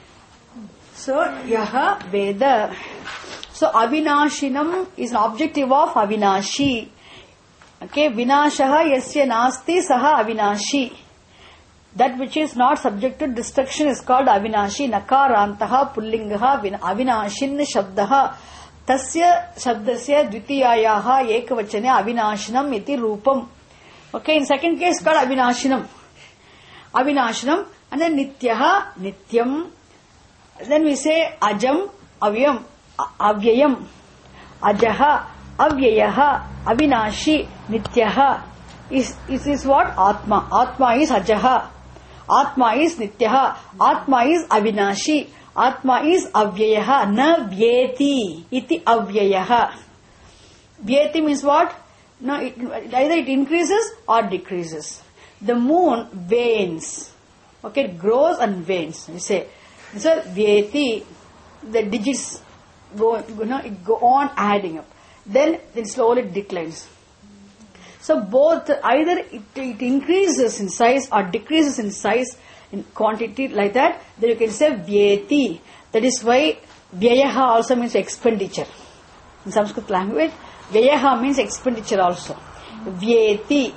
So, Yaha Veda. So, Avinashinam is an objective of Avinashi. Okay, Vinashaha Yasya Nasti Saha Avinashi. That which is not subject to destruction is called Avinashi. Nakarantaha Pullingaha Avinashin Shabdaha. Tasya Shabdasya Dvitiyayaha Ekavachane Avinashinam iti Rupam. Okay, in second case called Avinashinam. Avinashinam, and then Nityaha Nityam. Then we say Ajam Avyam. Avyayam, Ajaha, Avyayaha, Avinashi, Nityaha. Is, is this what? Atma. Atma is Ajaha. Atma is Nityaha. Atma is Avinashi. Atma is Avyayaha. Na Vyeti. Iti Avyayaha. Vyeti means what? No, it, either it increases or decreases. The moon wanes. Okay, it grows and wanes. We say, so Vyeti, the digits go, you know, it go on adding up. Then it slowly declines. So both, either it, it increases in size or decreases in size, in quantity like that, then you can say Vyeti. That is why Vyayaha also means expenditure. In Sanskrit language, Vyayaha means expenditure also. Vyeti.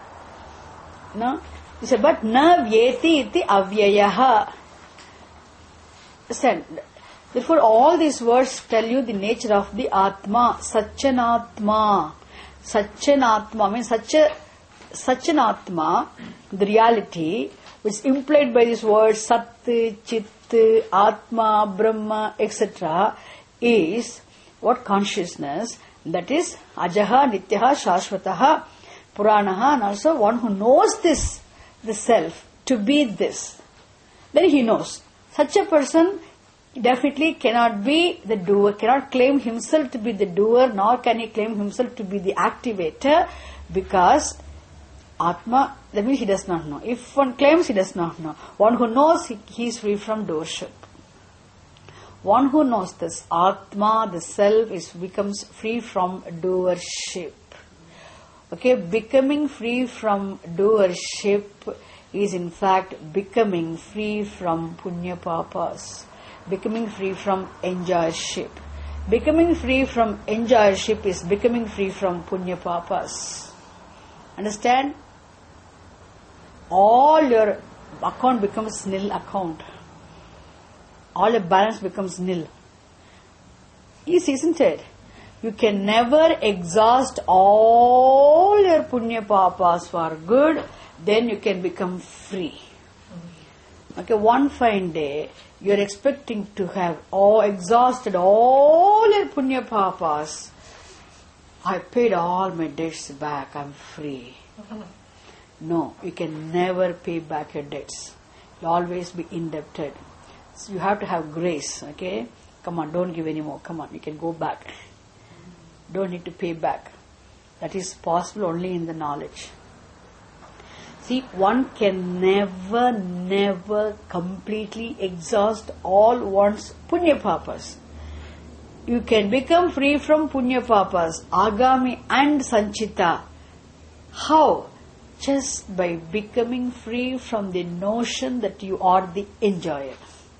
No? You say, but na Vyeti iti Avyayaha. Understand? Therefore, all these words tell you the nature of the Atma, Satchanatma. Satchanatma means such a, such an Atma, the reality, which is implied by these words Sat, Chit, Atma, Brahma, et cetera, is what? Consciousness. That is Ajaha, Nityaha, Shashvataha, Puranaha, and also one who knows this, the self, to be this. Then he knows. Such a person definitely cannot be the doer, cannot claim himself to be the doer, nor can he claim himself to be the activator, because Atma, that means he does not know. If one claims, he does not know. One who knows, he, he is free from doership. One who knows this, Atma, the self, is becomes free from doership. Okay, becoming free from doership is in fact becoming free from punya papas. Becoming free from enjoyership. Becoming free from enjoyership is becoming free from punya papas. Understand? All your account becomes nil account. All your balance becomes nil. Easy, isn't it? You can never exhaust all your punya papas for good, then you can become free. Okay, one fine day, you are expecting to have all exhausted all your punya papas. I paid all my debts back, I'm free. No, you can never pay back your debts. You'll always be indebted. So you have to have grace, okay? Come on, don't give any more. Come on, you can go back. Don't need to pay back. That is possible only in the knowledge. See, one can never, never completely exhaust all one's punya papas. You can become free from punya papas, agami and sanchita. How? Just by becoming free from the notion that you are the enjoyer.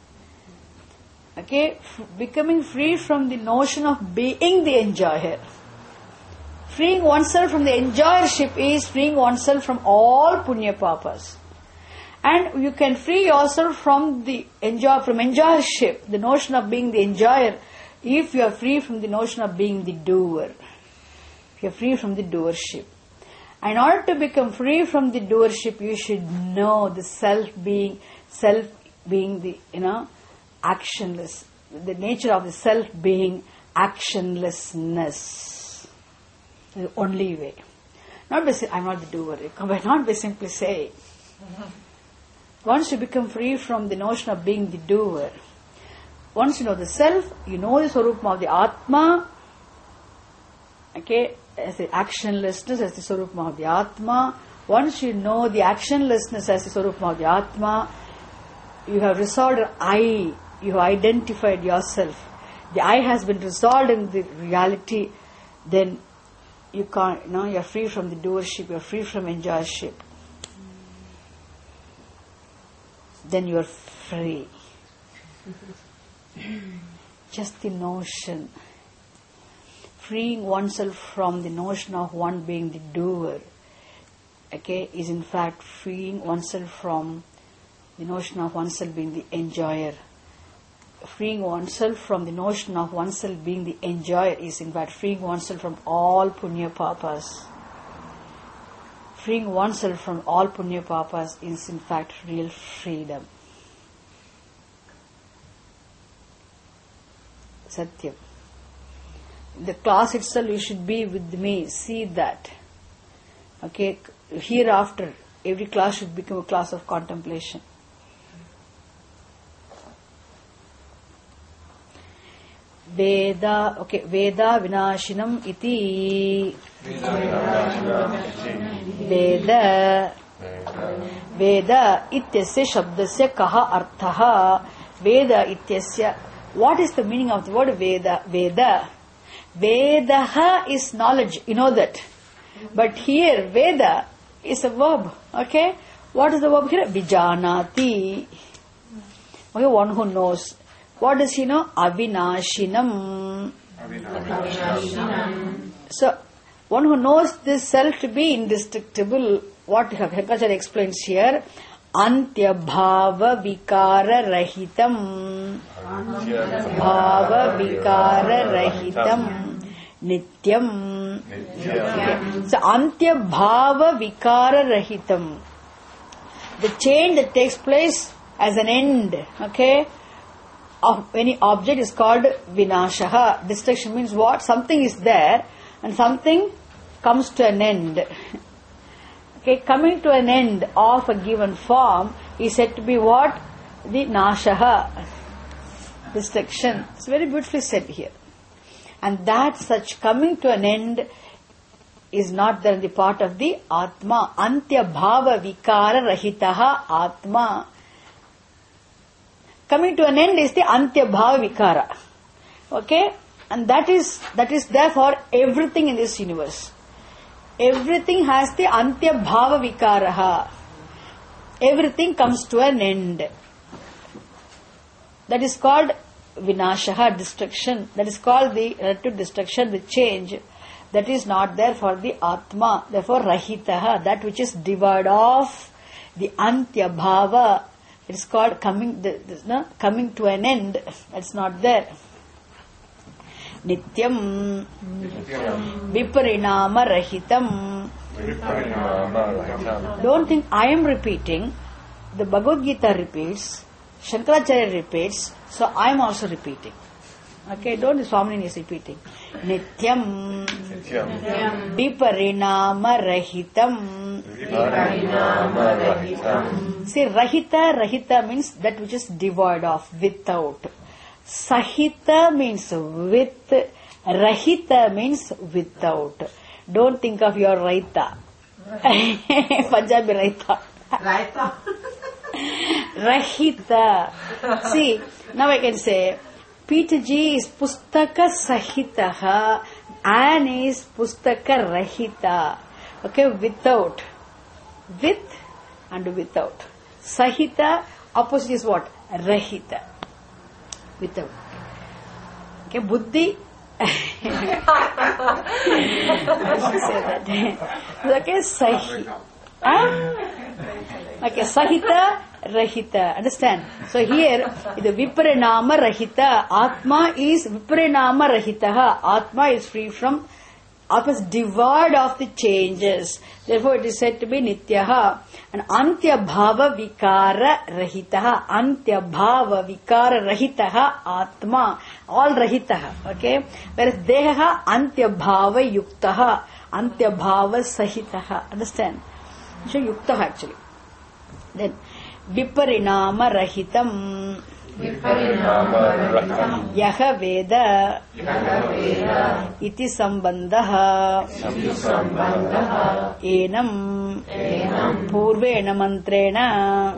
Okay? F- becoming free from the notion of being the enjoyer. Freeing oneself from the enjoyership is freeing oneself from all punya papas. And you can free yourself from the enjoy from enjoyership, the notion of being the enjoyer, if you are free from the notion of being the doer. You're free from the doership. In order to become free from the doership, you should know the self being, self being the, you know, actionless. The nature of the self being actionlessness. The only way. Not by saying, I'm not the doer. Not by simply saying. Once you become free from the notion of being the doer, once you know the self, you know the Swarupam of the Atma, okay, as the actionlessness as the Swarupam of the Atma. Once you know the actionlessness as the Swarupam of the Atma, you have resolved I, you have identified yourself. The I has been resolved in the reality, then you can't, you know, you're free from the doership, you're free from enjoyership. Then you're free. Just the notion. Freeing oneself from the notion of one being the doer, okay, is in fact freeing oneself from the notion of oneself being the enjoyer. Freeing oneself from the notion of oneself being the enjoyer is in fact freeing oneself from all punya papas. Freeing oneself from all punya papas is in fact real freedom. Satyam. The class itself, you should be with me. See that. Okay, hereafter, every class should become a class of contemplation. Veda, okay, Veda Vinashinam iti. Veda. Veda ityasya shabdasya kaha arthaha. Veda ityasya. What is the meaning of the word Veda? Veda. Vedaha is knowledge, you know that. But here, Veda is a verb, okay? What is the verb here? Vijanati. Okay, one who knows. What does he know? Avinashinam. Avinashinam. So, one who knows this self to be indestructible, what Shankaracharya explains here, Antya bhava vikara rahitam. Bhava vikara rahitam. Nityam. Okay. So, Antya bhava vikara rahitam. The change that takes place as an end, okay, of any object is called vinashaha. Destruction means what? Something is there and something comes to an end. Okay, coming to an end of a given form is said to be what? The nashaha. Destruction. It's very beautifully said here. And that such coming to an end is not there in the part of the Atma. Antya bhava vikara rahitaha Atma. Coming to an end is the Antya bhava vikara. Okay? And that is, that is there for everything in this universe. Everything has the Antya bhava vikaraha. Everything comes to an end. That is called vinashaha, destruction. That is called the relative destruction, the change. That is not there for the Atma. Therefore, rahitaha, that which is devoid of the Antya bhava. It is called coming, the, the, no, coming to an end. That's not there. Nityam. Viparinama rahitam. Don't think I am repeating. The Bhagavad Gita repeats. Shankaracharya repeats. So I am also repeating. Okay, don't the Swamini is repeating. Nityam. Viparinama rahitam. Viparinama rahitam. See, rahita, rahita means that which is devoid of, without. Sahita means with. Rahita means without. Don't think of your raita. Punjabi raita. Raita. Rahita. See, now I can say, Peter G is pustaka sahitaha, Anne is pustaka rahita. Okay, without. With and without. Sahita, opposite is what? Rahita. Without. Okay, buddhi. Say that. Okay, sahi. Huh? Okay, sahita, rahita. Understand? So here, the viparinama rahita. Atma is viparinama rahitaha. Atma is free from Atma is devoid of the changes. Therefore, it is said to be Nityaha. And Antya Bhava Vikara Rahitaha. Antya Bhava Vikara Rahitaha Atma. All Rahitaha. Okay? Whereas Dehaha Antya Bhava Yuktaha. Antya Bhava Sahitaha. Understand? So, Yuktaha actually. Then, Viparinama Rahitam. Yaha Veda Iti Sambandha Enam Purvena Mantrena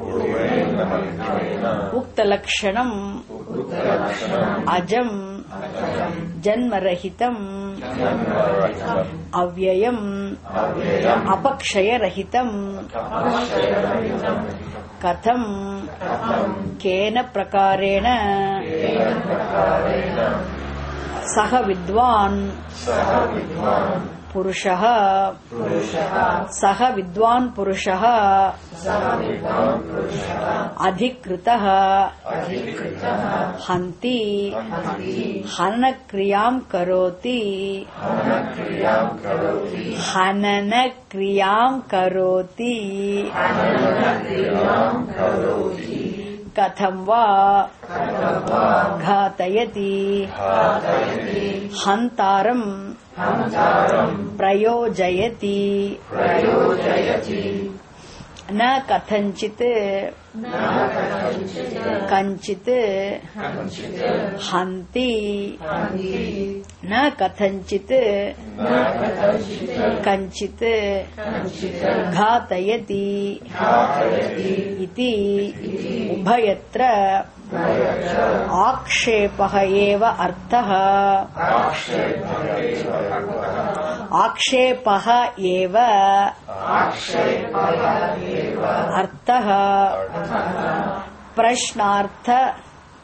Ukta Lakshanam Ajam Janmarahitam Avyayam Apakshaya Rahitam Katham Kena Prakarena Saha Vidwan Purushaha Saha Vidwan Purushaha Adhikritaha Hanti Hanakriyam Karoti Hananakriyam Karoti Katham va Ghatayati Hantaram Prayojayati Na Kathanchit Kanchit Hanti Na Kathanchit Kanchit Ghatayati Iti Ubhayatra Akshepaha eva arthaha Akshepaha eva arthaha Prashnartha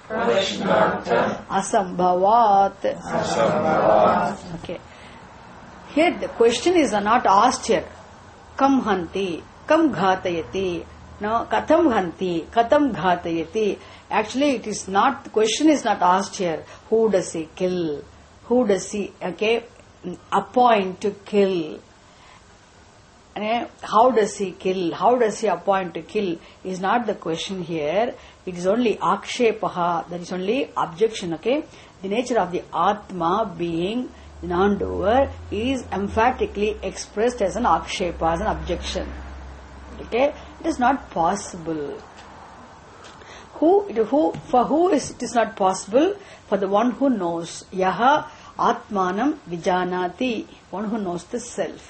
Asambhavat. Okay. Here the question is not asked here. Kam hanti, kam ghatayati. No, katham hanti, katham ghatayati. Actually, it is not, the question is not asked here. Who does he kill? Who does he, okay, appoint to kill? And how does he kill? How does he appoint to kill? Is not the question here. It is only akshepaha. That is only objection, okay? The nature of the Atma being the non-doer is emphatically expressed as an akshepa, as an objection. Okay? It is not possible. Who, who, for who is it is not possible? For the one who knows. Yaha Atmanam Vijanati. One who knows the self.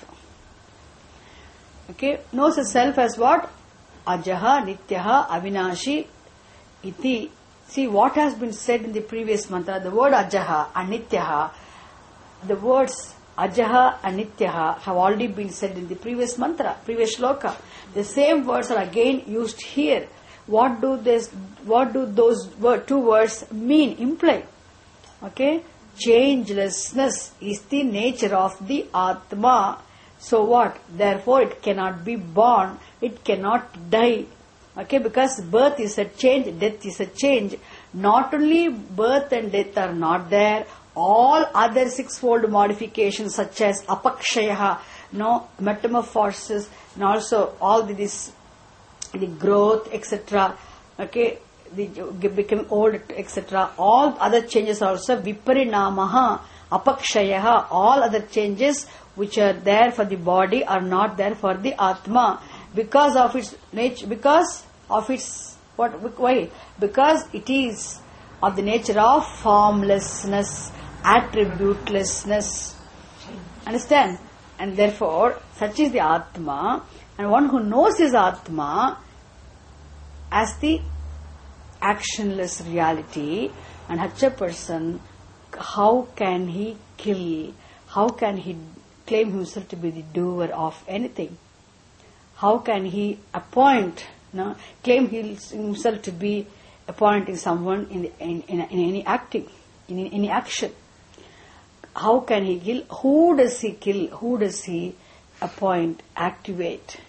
Okay? Knows the self as what? Ajaha, Nityaha, Avinashi, Iti. See what has been said in the previous mantra. The word Ajaha and Nityaha. The words Ajaha and Nityaha have already been said in the previous mantra, previous shloka. The same words are again used here. What do this? What do those word, two words mean? Imply? Okay, changelessness is the nature of the Atma. So what? Therefore, it cannot be born. It cannot die. Okay, because birth is a change, death is a change. Not only birth and death are not there. All other sixfold modifications such as apakshayaha, no metamorphosis, and also all the, this the growth, et cetera. Okay, the become old, et cetera. All other changes are also viparinamaha, apakshayaha. All other changes which are there for the body are not there for the Atma because of its nature. Because of its what? Why? Because it is of the nature of formlessness, attributelessness. Understand? And therefore, such is the Atma. And one who knows his Atma as the actionless reality, and such a person, how can he kill? How can he claim himself to be the doer of anything? How can he appoint, no, claim himself to be appointing someone in, the, in, in, in any acting, in any action? How can he kill? Who does he kill? Who does he appoint, activate?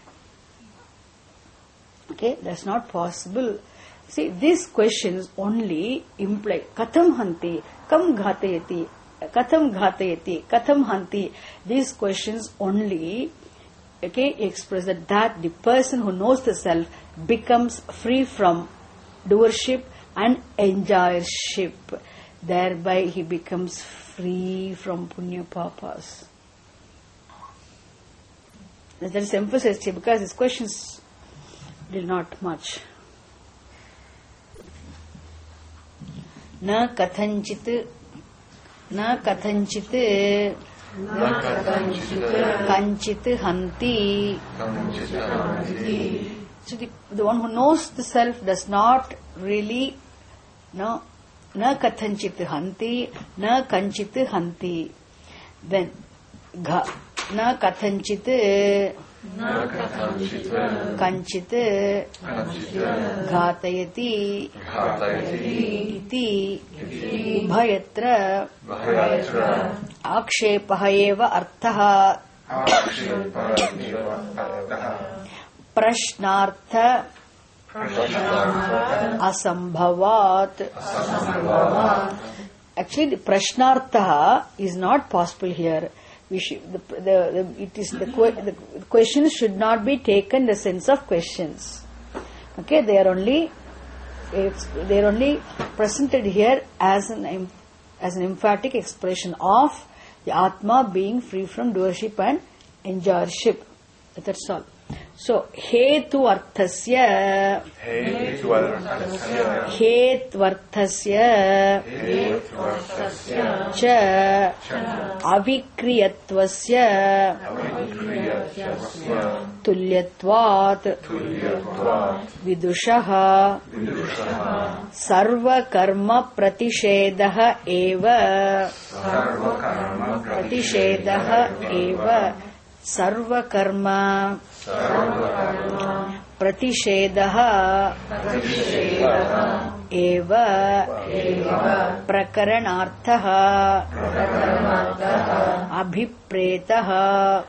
Okay, that's not possible. See, these questions only imply katham hanti, kam ghatayati. katham ghatayati, katham hanti. These questions only, okay, express that, that the person who knows the self becomes free from doership and enjoyership. Thereby he becomes free from punya papas. There is emphasis here because these questions did not much. Na kathanchit, na kathanchit, kanchit hanti. So the, the one who knows the self does not really, no, na kathanchit hanti, na kanchit hanti. Then, gha, na kathanchit, kanchit, ghatayati, iti, ubhayatra, akshepah eva arthaha, prashnartha, asambhavat. Actually, the prashnartha is not possible here. We should, the, the, the, it is the, the questions should not be taken in the sense of questions. Okay, they are only they are only presented here as an as an emphatic expression of the Atma being free from doership and enjoyership. That's all. So, hetu arthasya, hetvarthasya, cha, avikriyatvasya, tulyatvat, vidushaha, sarva karma pratishedah eva, pratishedah eva, sarva karma pratishedah eva prakaranartha abhipretah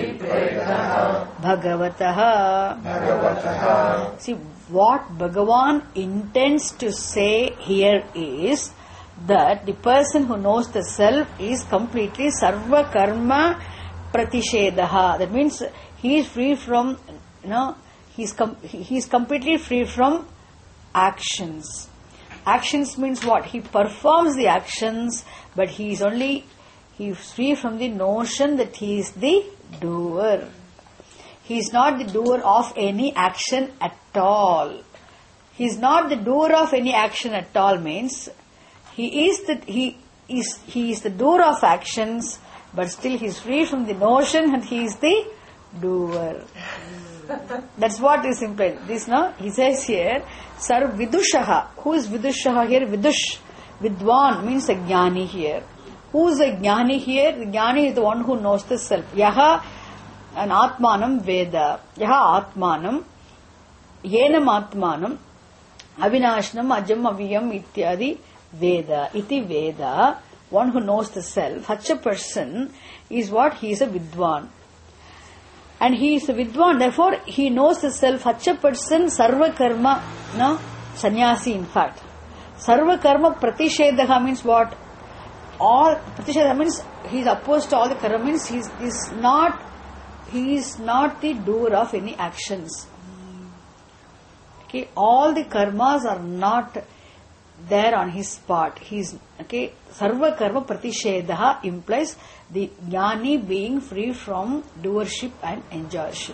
bhagavatah. See, what Bhagavan intends to say here is that the person who knows the self is completely sarva karma pratishedah. That means he is free from, you know, he's com- he is completely free from actions. Actions means what? He performs the actions, but he is only, he is free from the notion that he is the doer. He is not the doer of any action at all. He is not the doer of any action at all means he is the he is he is the doer of actions, but still he is free from the notion that he is the doer. That's what is implied. This now he says here, Sar Vidushaha. Who is Vidushaha here? Vidush. Vidwan means a jnani here. Who is a jnani here? The jnani is the one who knows the self. Yaha an Atmanam Veda. Yaha Atmanam. Yenam Atmanam. Avinashnam Ajam Aviyam Ityadi Veda. Iti Veda. One who knows the self. Such a person is what? He is a Vidwan. And he is a Vidwan, therefore he knows the self. Such a person, Sarva Karma, no? Sannyasi in fact. Sarva Karma Pratishedaha means what? All, Pratishedaha means he is opposed to all the karma, means he is, is not, he is not the doer of any actions. Okay, all the karmas are not there on his part. He is, okay, Sarva Karma Pratishedaha implies the jnani being free from doership and enjoyership.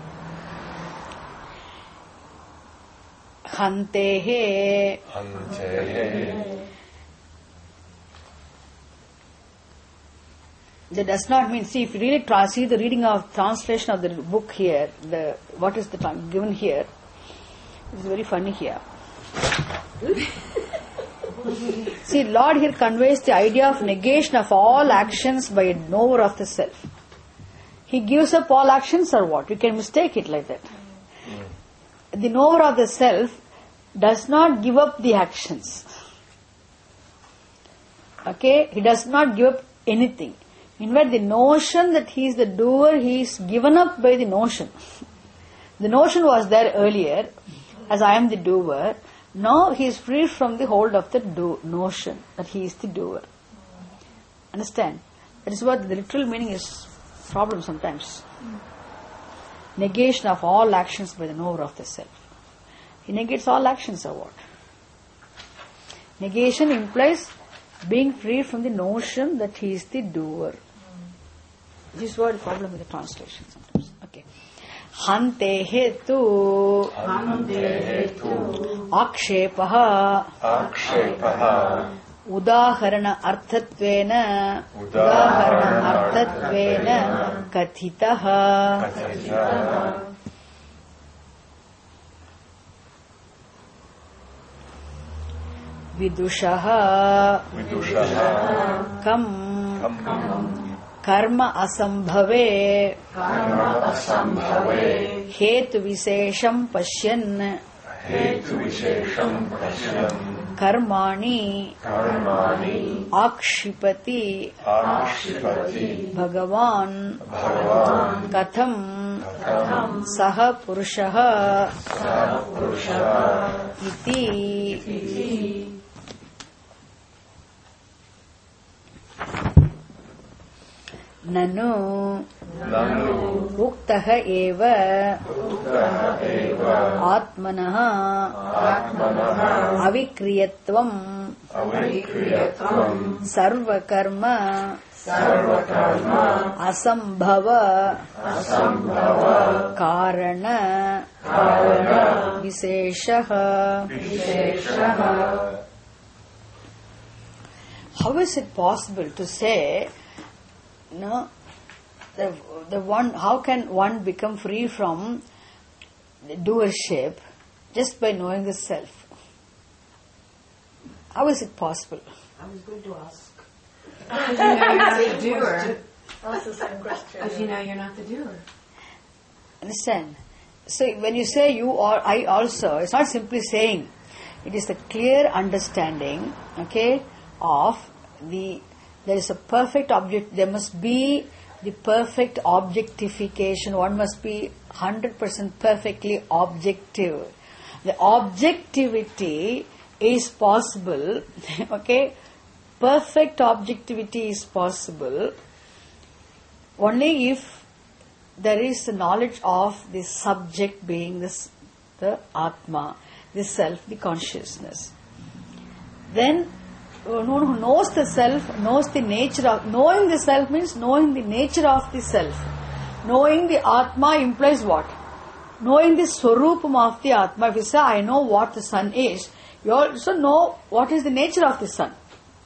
Hantehe. Hantehe. That does not mean, see, if you really try, see the reading of translation of the book here, the what is the time given here, it's very funny here. See, Lord here conveys the idea of negation of all actions by a knower of the self. He gives up all actions or what? You can mistake it like that. Mm. The knower of the self does not give up the actions. Okay? He does not give up anything. In fact, the notion that he is the doer, he is given up by the notion. The notion was there earlier, as I am the doer. Now he is free from the hold of the do- notion that he is the doer. Understand? That is what the literal meaning is. Problem sometimes. Mm. Negation of all actions by the knower of the self. He negates all actions or what? Negation implies being free from the notion that he is the doer. Mm. This is what the problem with the translation sometimes. Okay. Hante hetu Hante hetu Akshepaha Akshepaha Udaharana arthatvena Udaharana arthatvena Kathitaha Kathitaha Vidushaha Vidushaha Kam Kam Karma asambhave Karma asambhave Hetu vishesham pashyan Hetu vishesham pashyan Karmani Karmani Akshipati Akshipati Bhagavan Bhagavan Katham Katham Saha Purushaha Saha Purushaha Iti Iti Nanu Nanu Uktaha eva Uktaha eva Atmanaha Atmanaha Avikriyatvam Avikriyatvam Sarvakarma Sarvakarma Asambhava Asambhava Karana Karana Visheshaha. Visheshaha. How is it possible to say, no, the, the one, how can one become free from the doership just by knowing the self? How is it possible? I was going to ask. Because you know you're not the doer. That's the same question. Because you know you're not the doer. Understand? So when you say you or I also, it's not simply saying. It is the clear understanding, okay, of the, there is a perfect object, there must be the perfect objectification. One must be one hundred percent perfectly objective. The objectivity is possible, okay, perfect objectivity is possible only if there is the knowledge of the subject being this, the Atma, the self, the consciousness. Then one who knows the self, knows the nature of, knowing the self means knowing the nature of the self. Knowing the Atma implies what? Knowing the Swarupam of the Atma. If you say, I know what the sun is, you also know what is the nature of the sun.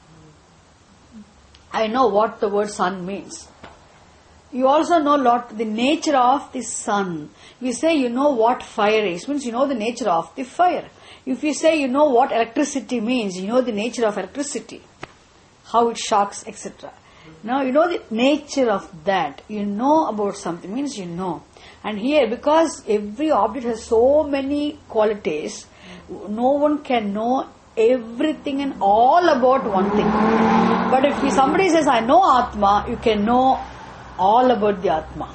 I know what the word sun means. You also know lot the nature of the sun. We say you know what fire is, means you know the nature of the fire. If you say you know what electricity means, you know the nature of electricity, how it shocks, et cetera. Now you know the nature of that. You know about something, means you know. And here, because every object has so many qualities, no one can know everything and all about one thing. But if somebody says, I know Atma, you can know all about the Atma.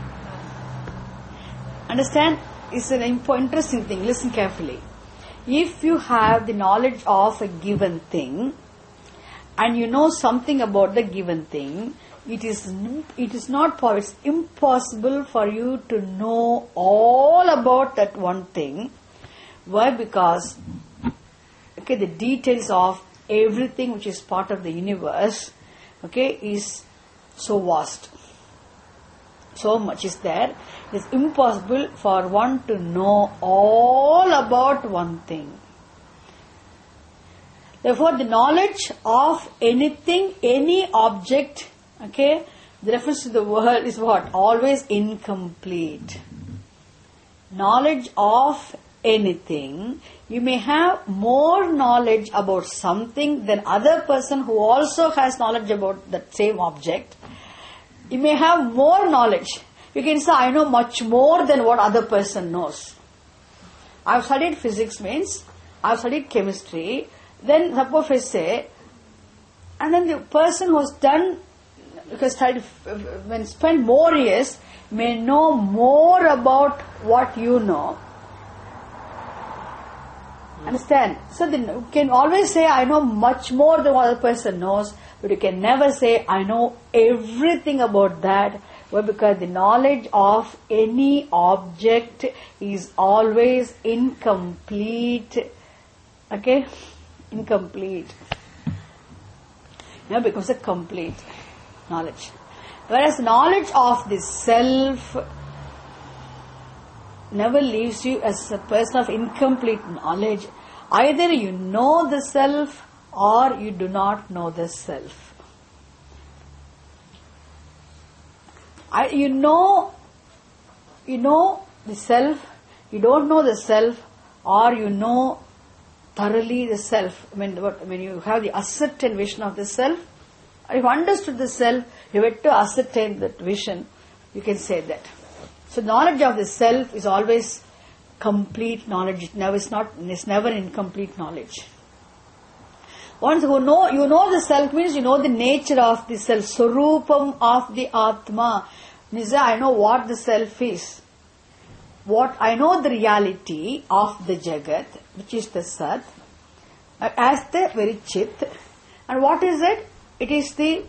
Understand? It's an interesting thing. Listen carefully. If you have the knowledge of a given thing and you know something about the given thing, it is it is not possible. It's impossible for you to know all about that one thing. Why? Because okay, the details of everything which is part of the universe, okay, is so vast. So much is there. It is impossible for one to know all about one thing. Therefore, the knowledge of anything, any object, okay, the reference to the world is what? Always incomplete. Knowledge of anything, you may have more knowledge about something than other person who also has knowledge about that same object. You may have more knowledge. You can say, I know much more than what other person knows. I've studied physics means, I've studied chemistry. Then suppose I say, and then the person who has done, because studied, when spent more years, may know more about what you know. Understand? So then you can always say, I know much more than what other person knows. But you can never say, I know everything about that. Well, because the knowledge of any object is always incomplete. Okay? Incomplete. Now becomes a complete knowledge. Whereas knowledge of the self never leaves you as a person of incomplete knowledge. Either you know the self or you do not know the self. I, you know, you know the self, you don't know the self, or you know thoroughly the self. I mean, what, when you have the ascertained vision of the self, if you understood the self, you have to ascertain that vision, you can say that. So knowledge of the self is always complete knowledge. It never is not. It's never incomplete knowledge. Once you know, you know the self means you know the nature of the self, Swarupam of the Atma. Means I know what the self is. What I know the reality of the Jagat, which is the Sat, as the very Chit. And what is it? It is the.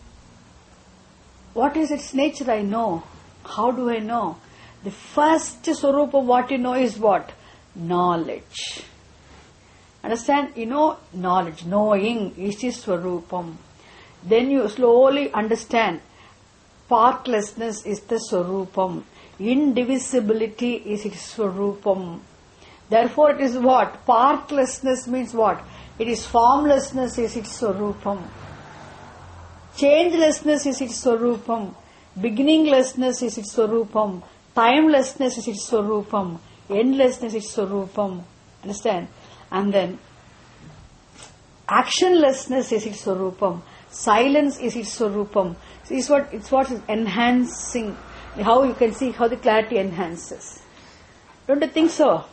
What is its nature? I know. How do I know? The first Swarupa of what you know is what? Knowledge. Understand? You know knowledge. Knowing is the Swarupam. Then you slowly understand. Partlessness is the Swarupam. Indivisibility is its Swarupam. Therefore it is what? Partlessness means what? It is formlessness is its Swarupam. Changelessness is its Swarupam. Beginninglessness is its Swarupam. Timelessness is its Swarupam. Endlessness is its Swarupam. Understand? And then actionlessness is its Swarupam. Silence is its Swarupam. So it's what it's what is enhancing. How you can see how the clarity enhances. Don't you think so?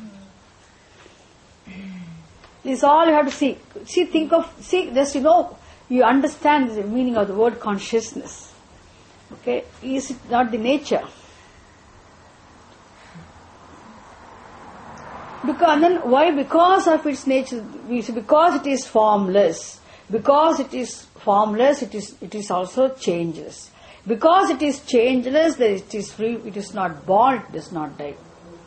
This is all you have to see. See, think of, see, just you know, you understand the meaning of the word consciousness. Okay? Is it not the nature? Because, and then why? Because of its nature, because it is formless. Because it is formless, it is it is also changeless. Because it is changeless, that it is free, it is not born, it does not die.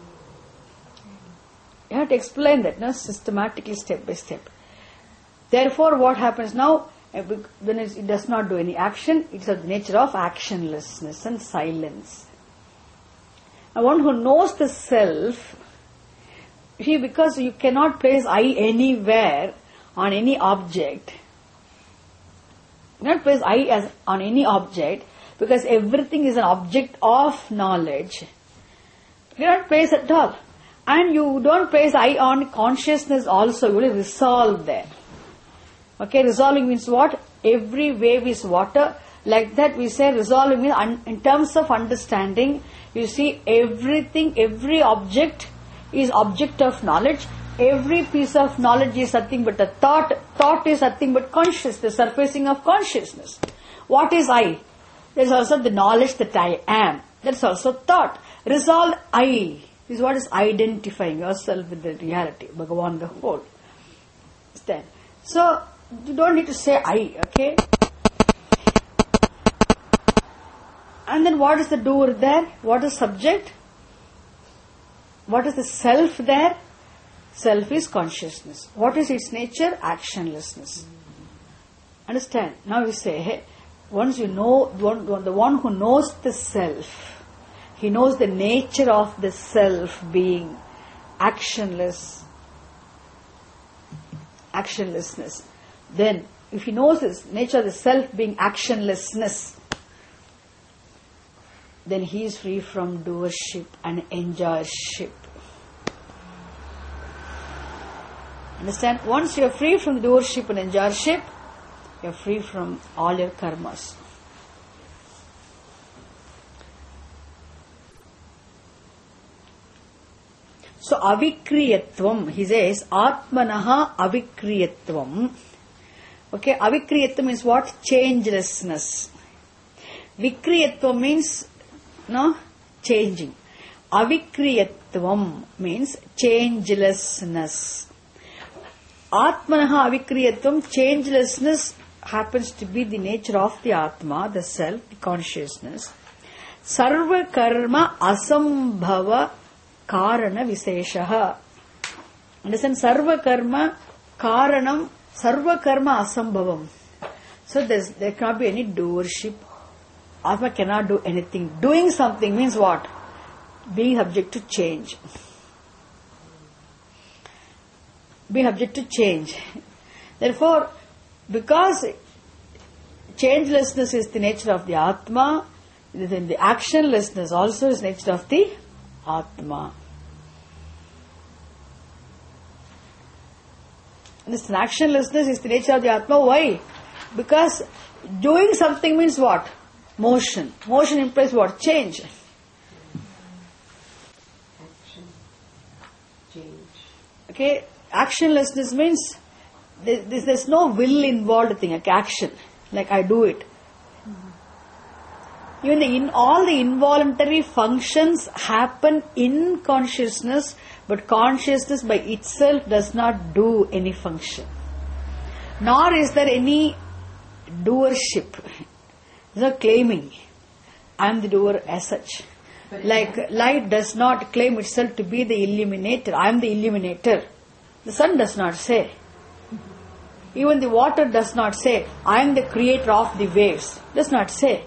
You have to explain that, no? Systematically, step by step. Therefore, what happens now, when it does not do any action, it is of the nature of actionlessness and silence. And one who knows the self, see, because you cannot place I anywhere on any object, you cannot place I as on any object, because everything is an object of knowledge. You cannot place at all. And you don't place I on consciousness also, you will resolve there. Okay, resolving means what? Every wave is water. Like that we say resolving means un- in terms of understanding, you see everything, every object is object of knowledge. Every piece of knowledge is nothing but a thought. Thought is nothing but consciousness, the surfacing of consciousness. What is I? There is also the knowledge that I am. That is also thought. Resolve I is what is identifying yourself with the reality, Bhagavan the whole. Understand? So, you don't need to say I, okay? And then what is the doer there? What is subject? What is the self there? Self is consciousness. What is its nature? Actionlessness. Understand? Now we say, hey, once you know, one, the one who knows the self, he knows the nature of the self being actionless, actionlessness. Then, if he knows this nature of the self being actionlessness, then he is free from doership and enjoyership. Understand? Once you are free from doership and enjoyership, you are free from all your karmas. So, avikriyatvam, he says, atmanaha avikriyatvam. Okay, avikriyatvam means what? Changelessness. Vikriyatvam means, no, changing. Avikriyatvam means changelessness. Atmanaha avikriyatvam, changelessness, happens to be the nature of the Atma, the self, the consciousness. Sarva karma asambhava karana viseshaha. Understand? Sarva karma karanam, sarva karma asambhavam. So there's, there cannot be any doership. Atma cannot do anything. Doing something means what? Being subject to change. Being subject to change. Therefore, because changelessness is the nature of the Atma, then the actionlessness also is the nature of the Atma. This actionlessness is the nature of the Atma. Why? Because doing something means what? Motion. Motion implies what? Change. Action. Change. Okay? Actionlessness means there, there's no will involved thing, like action. Like I do it. Mm-hmm. Even the, in all the involuntary functions happen in consciousness, but consciousness by itself does not do any function. Nor is there any doership. There's no claiming. I am the doer as such. But like light does not claim itself to be the illuminator. I am the illuminator. The sun does not say. Even the water does not say, I am the creator of the waves. Does not say.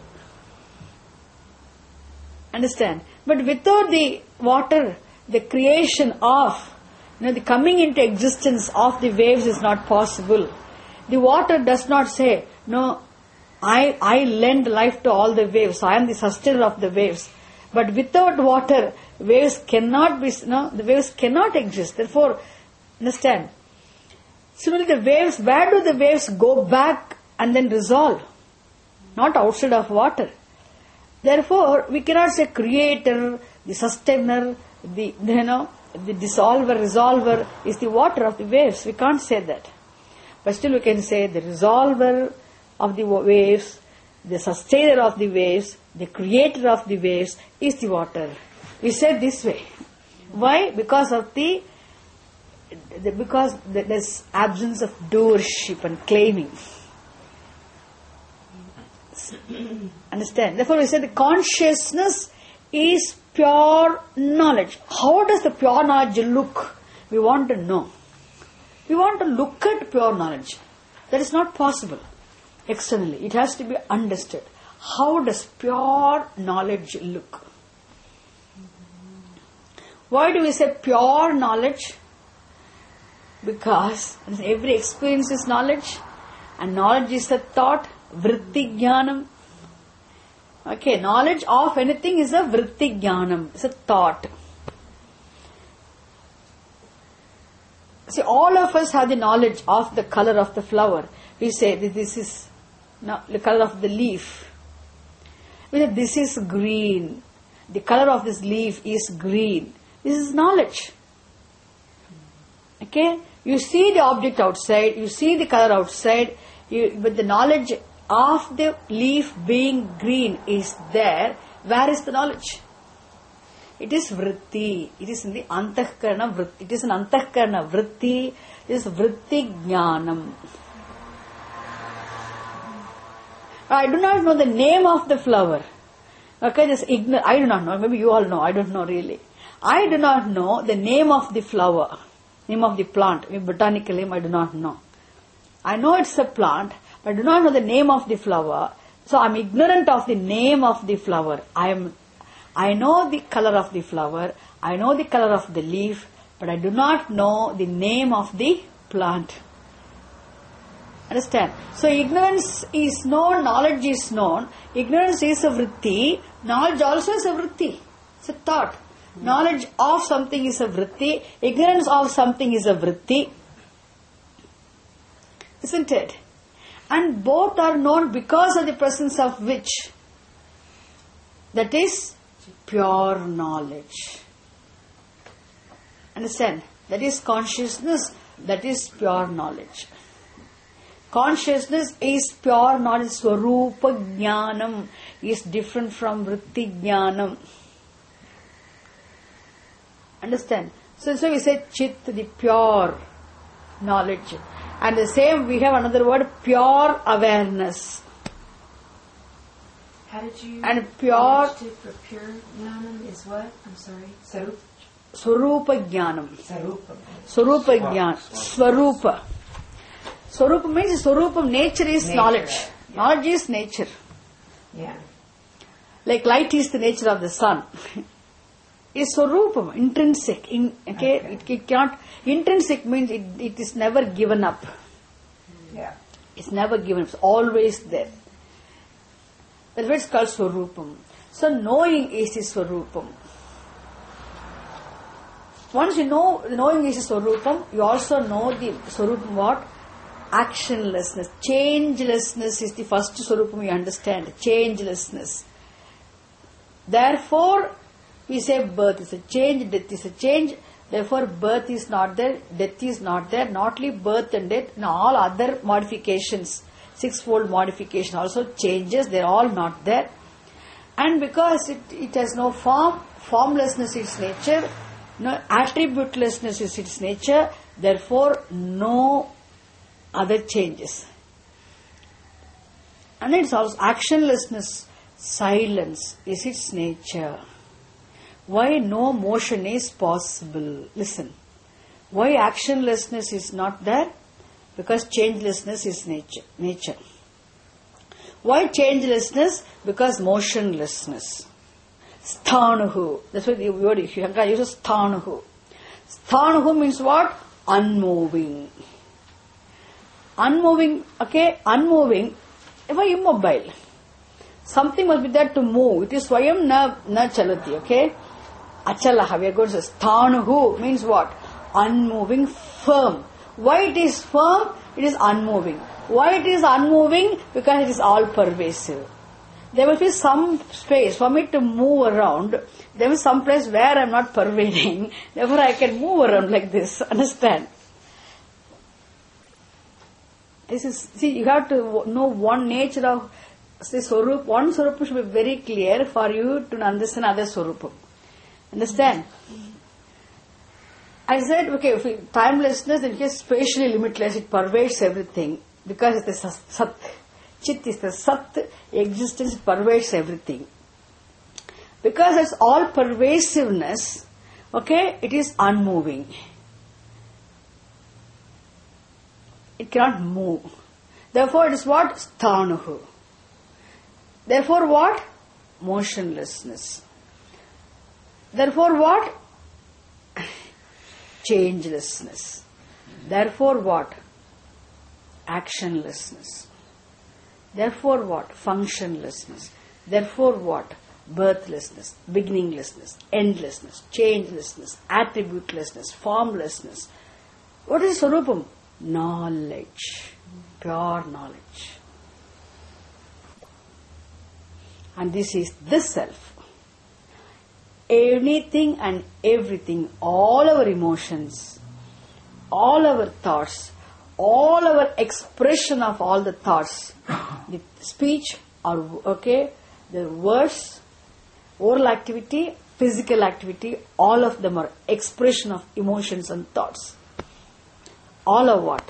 Understand? But without the water, the creation of, you know, the coming into existence of the waves is not possible. The water does not say, no, I, I lend life to all the waves. I am the sustainer of the waves. But without water, waves cannot be, no, the waves cannot exist. Therefore, understand? Similarly, the waves, where do the waves go back and then resolve? Not outside of water. Therefore, we cannot say creator, the sustainer, the, you know, the dissolver, resolver is the water of the waves. We can't say that. But still we can say the resolver of the waves, the sustainer of the waves, the creator of the waves is the water. We say this way. Why? Because of the, the because there's absence of doership and claiming. Understand? Therefore we say the consciousness is pure knowledge. How does the pure knowledge look? We want to know. We want to look at pure knowledge. That is not possible externally. It has to be understood. How does pure knowledge look? Why do we say pure knowledge? Because every experience is knowledge, and knowledge is a thought, vritti jnanam. Okay, knowledge of anything is a vritti jnanam, it's a thought. See, all of us have the knowledge of the color of the flower. We say that this is no, the color of the leaf. We say this is green. The color of this leaf is green. This is knowledge. Okay? You see the object outside, you see the color outside, you, but the knowledge of the leaf being green is there. Where is the knowledge? It is vritti. It is in the antahkarana vritti. It is an antahkarana vritti. It is vritti jnanam. I do not know the name of the flower. Okay, just ignore. I do not know. Maybe you all know. I don't know really. I do not know the name of the flower, name of the plant. Maybe botanical name I do not know. I know it's a plant, but I do not know the name of the flower. So I am ignorant of the name of the flower. I am, I know the color of the flower. I know the color of the leaf, but I do not know the name of the plant. Understand? So ignorance is known, knowledge is known. Ignorance is a vritti. Knowledge also is a vritti. It's a thought. Knowledge of something is a vritti. Ignorance of something is a vritti. Isn't it? And both are known because of the presence of which? That is pure knowledge. Understand? That is consciousness. That is pure knowledge. Consciousness is pure knowledge. Swarupa jnanam is different from vritti jnanam. Understand? So, so we say chit, the pure knowledge. And the same, we have another word, pure awareness. How did you And pure for pure jnanam is what? I'm sorry. Sarup. Swarupa Jnanam. Sarupa. Swarupa Jnana. Swarupa. Swarupa means Swarupa, nature is Nature, knowledge. yeah. Knowledge is nature. Yeah. Like light is the nature of the sun. It's Swarupam, intrinsic. In, okay? Okay. It, it cannot. Intrinsic means it, it is never given up. Yeah. It's never given up. It's always there. That's why it's called Swarupam. So knowing is the Swarupam. Once you know, knowing is the Swarupam, you also know the Swarupam what? Actionlessness. Changelessness is the first Swarupam you understand. Changelessness. Therefore, we say birth is a change, death is a change. Therefore, birth is not there, death is not there. Not only birth and death, and all other modifications, sixfold modification also changes, they are all not there. And because it, it has no form, formlessness is its nature, no attributelessness is its nature, therefore no other changes. And it's also actionlessness, silence is its nature. Why no motion is possible? Listen. Why actionlessness is not there? Because changelessness is nature. nature. Why changelessness? Because motionlessness. Sthanuhu. That's what the word Shankara uses, sthanuhu. Sthanuhu means what? Unmoving. Unmoving, okay? Unmoving. Why immobile? Something must be there to move. It is swayam na, na chalati, okay? Achalaha, we are going to say sthanuhu means what? Unmoving, firm. Why it is firm? It is unmoving. Why it is unmoving? Because it is all pervasive. There must be some space for me to move around. There is some place where I am not pervading. Therefore I can move around like this. Understand? This is, see, you have to know one nature of, say, Swarup. One Swarup should be very clear for you to understand other Swarupam. Understand? I said, okay, if we, timelessness, then it is spatially limitless, it pervades everything. Because it is Sat. Chit is the Sat, existence pervades everything. Because it's all pervasiveness, okay, it is unmoving. It cannot move. Therefore, it is what? Sthanuhu. Therefore, what? Motionlessness. Therefore, what? Changelessness. Therefore, what? Actionlessness. Therefore, what? Functionlessness. Therefore, what? Birthlessness, beginninglessness, endlessness, changelessness, attributelessness, formlessness. What is Swarupam? Knowledge. Pure knowledge. And this is this self. Anything and everything, all our emotions, all our thoughts, all our expression of all the thoughts, the speech or, okay, the words, oral activity, physical activity, all of them are expression of emotions and thoughts. All are what?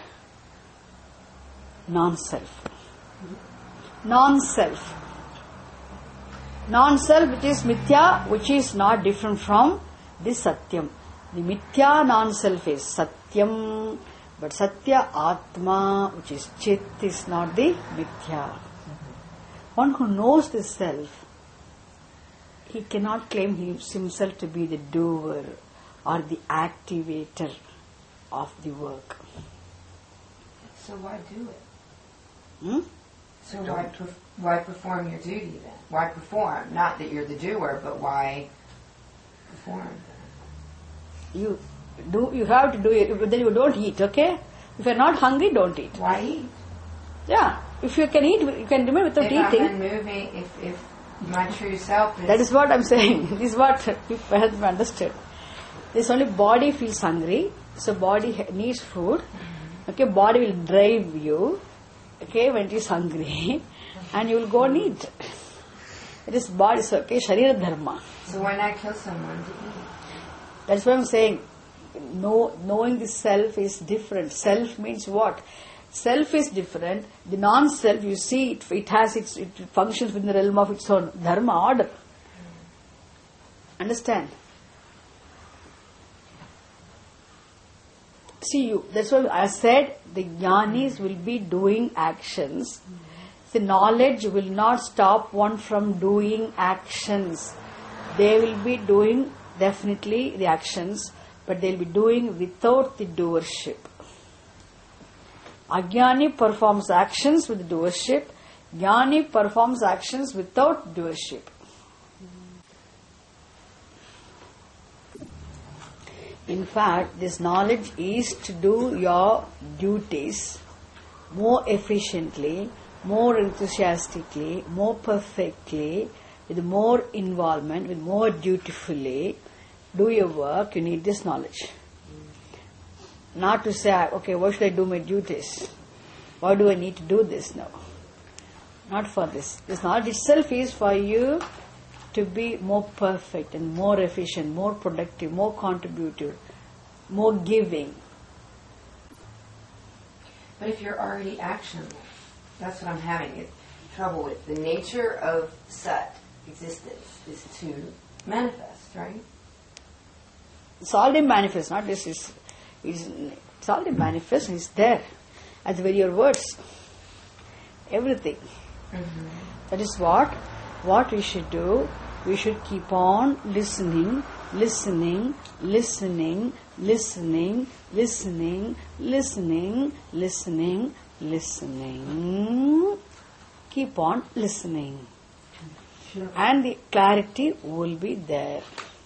Non-self. Non-self. Non-self, which is mithya, which is not different from this satyam. The mithya non-self is satyam, but satya atma, which is chit, is not the mithya. One who knows the self, he cannot claim himself to be the doer or the activator of the work. So why do it? Hmm? So why perf- why perform your duty then? Why perform? Not that you're the doer, but why perform then? You do. You have to do it. But then you don't eat. Okay. If you're not hungry, don't eat. Why eat? Yeah. If you can eat, you can remain without if eating. I'm unmoving, if if my true self is... That is what I'm saying. This is what people have understood. This only body feels hungry, so body needs food. Okay, body will drive you. Okay, when it is hungry, and you will go and eat. It is body, so okay, Sharira Dharma. So why not kill someone to eat? That's what I'm saying. know, knowing the self is different. Self means what? Self is different. The non-self, you see, it, it has its, it functions within the realm of its own dharma order. Understand? See, you. That's why I said the jnanis will be doing actions. The knowledge will not stop one from doing actions. They will be doing definitely the actions, but they'll be doing without the doership. Ajnani performs actions with doership. Jnani performs actions without doership. In fact, this knowledge is to do your duties more efficiently, more enthusiastically, more perfectly, with more involvement, with more dutifully. Do your work, you need this knowledge. Not to say, okay, why should I do my duties? Why do I need to do this? No. Not for this. This knowledge itself is for you to be more perfect and more efficient, more productive, more contributive, more giving. But if you're already actionable, that's what I'm having it, trouble with. The nature of Sat, existence, is to manifest, right? It's already manifest, not this is, is it's already manifest, it's there. At the very your words. Everything. Mm-hmm. That is what what we should do. We should keep on listening, listening, listening, listening, listening, listening, listening, listening. Keep on listening. Sure. And the clarity will be there.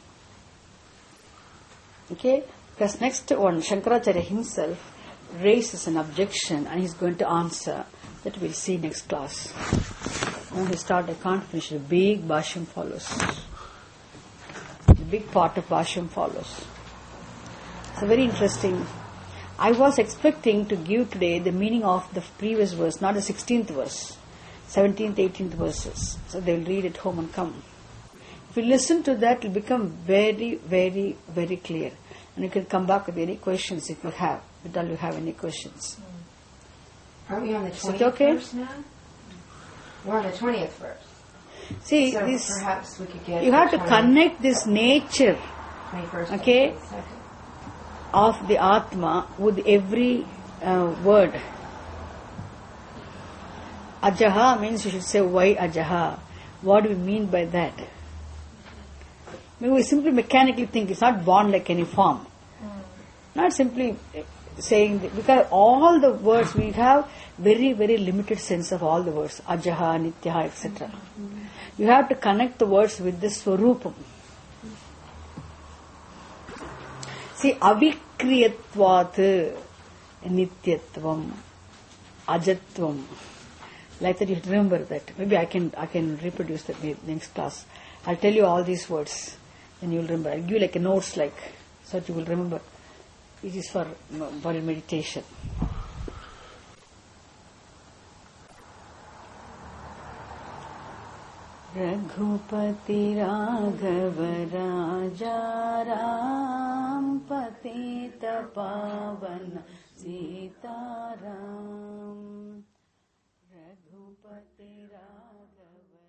Okay? Because next one, Shankaracharya himself raises an objection and he's going to answer. That we'll see next class. When he starts, I can't finish. The big Bhashyam follows. The big part of Bhashyam follows. It's a very interesting. I was expecting to give today the meaning of the previous verse, not the sixteenth verse, seventeenth, eighteenth verses. So they will read at home and come. If you listen to that, it will become very, very, very clear. And you can come back with any questions if you have. If you have any questions. Are we on the twentieth okay? verse now? We're on the twentieth verse. See, so this, perhaps we could get you have to twenty connect this nature, twenty-first, okay, twenty-second. of the Atma with every uh, word. Ajaha means you should say, why Ajaha? What do we mean by that? Maybe we simply mechanically think it's not born like any form. Mm. Not simply saying that, because all the words, we have very, very limited sense of all the words. Ajaha, Nityaha, et cetera. Mm. You have to connect the words with this Swarupam. See, avikriyatvat nityatvam ajatvam. Like that, you remember that. Maybe I can I can reproduce that in the next class. I'll tell you all these words, and you'll remember. I'll give you like a notes, like so that you will remember. It is for for meditation. Raghupati Raghav Raja Ram Patita Pavana Sita Ram Raghupati Raghav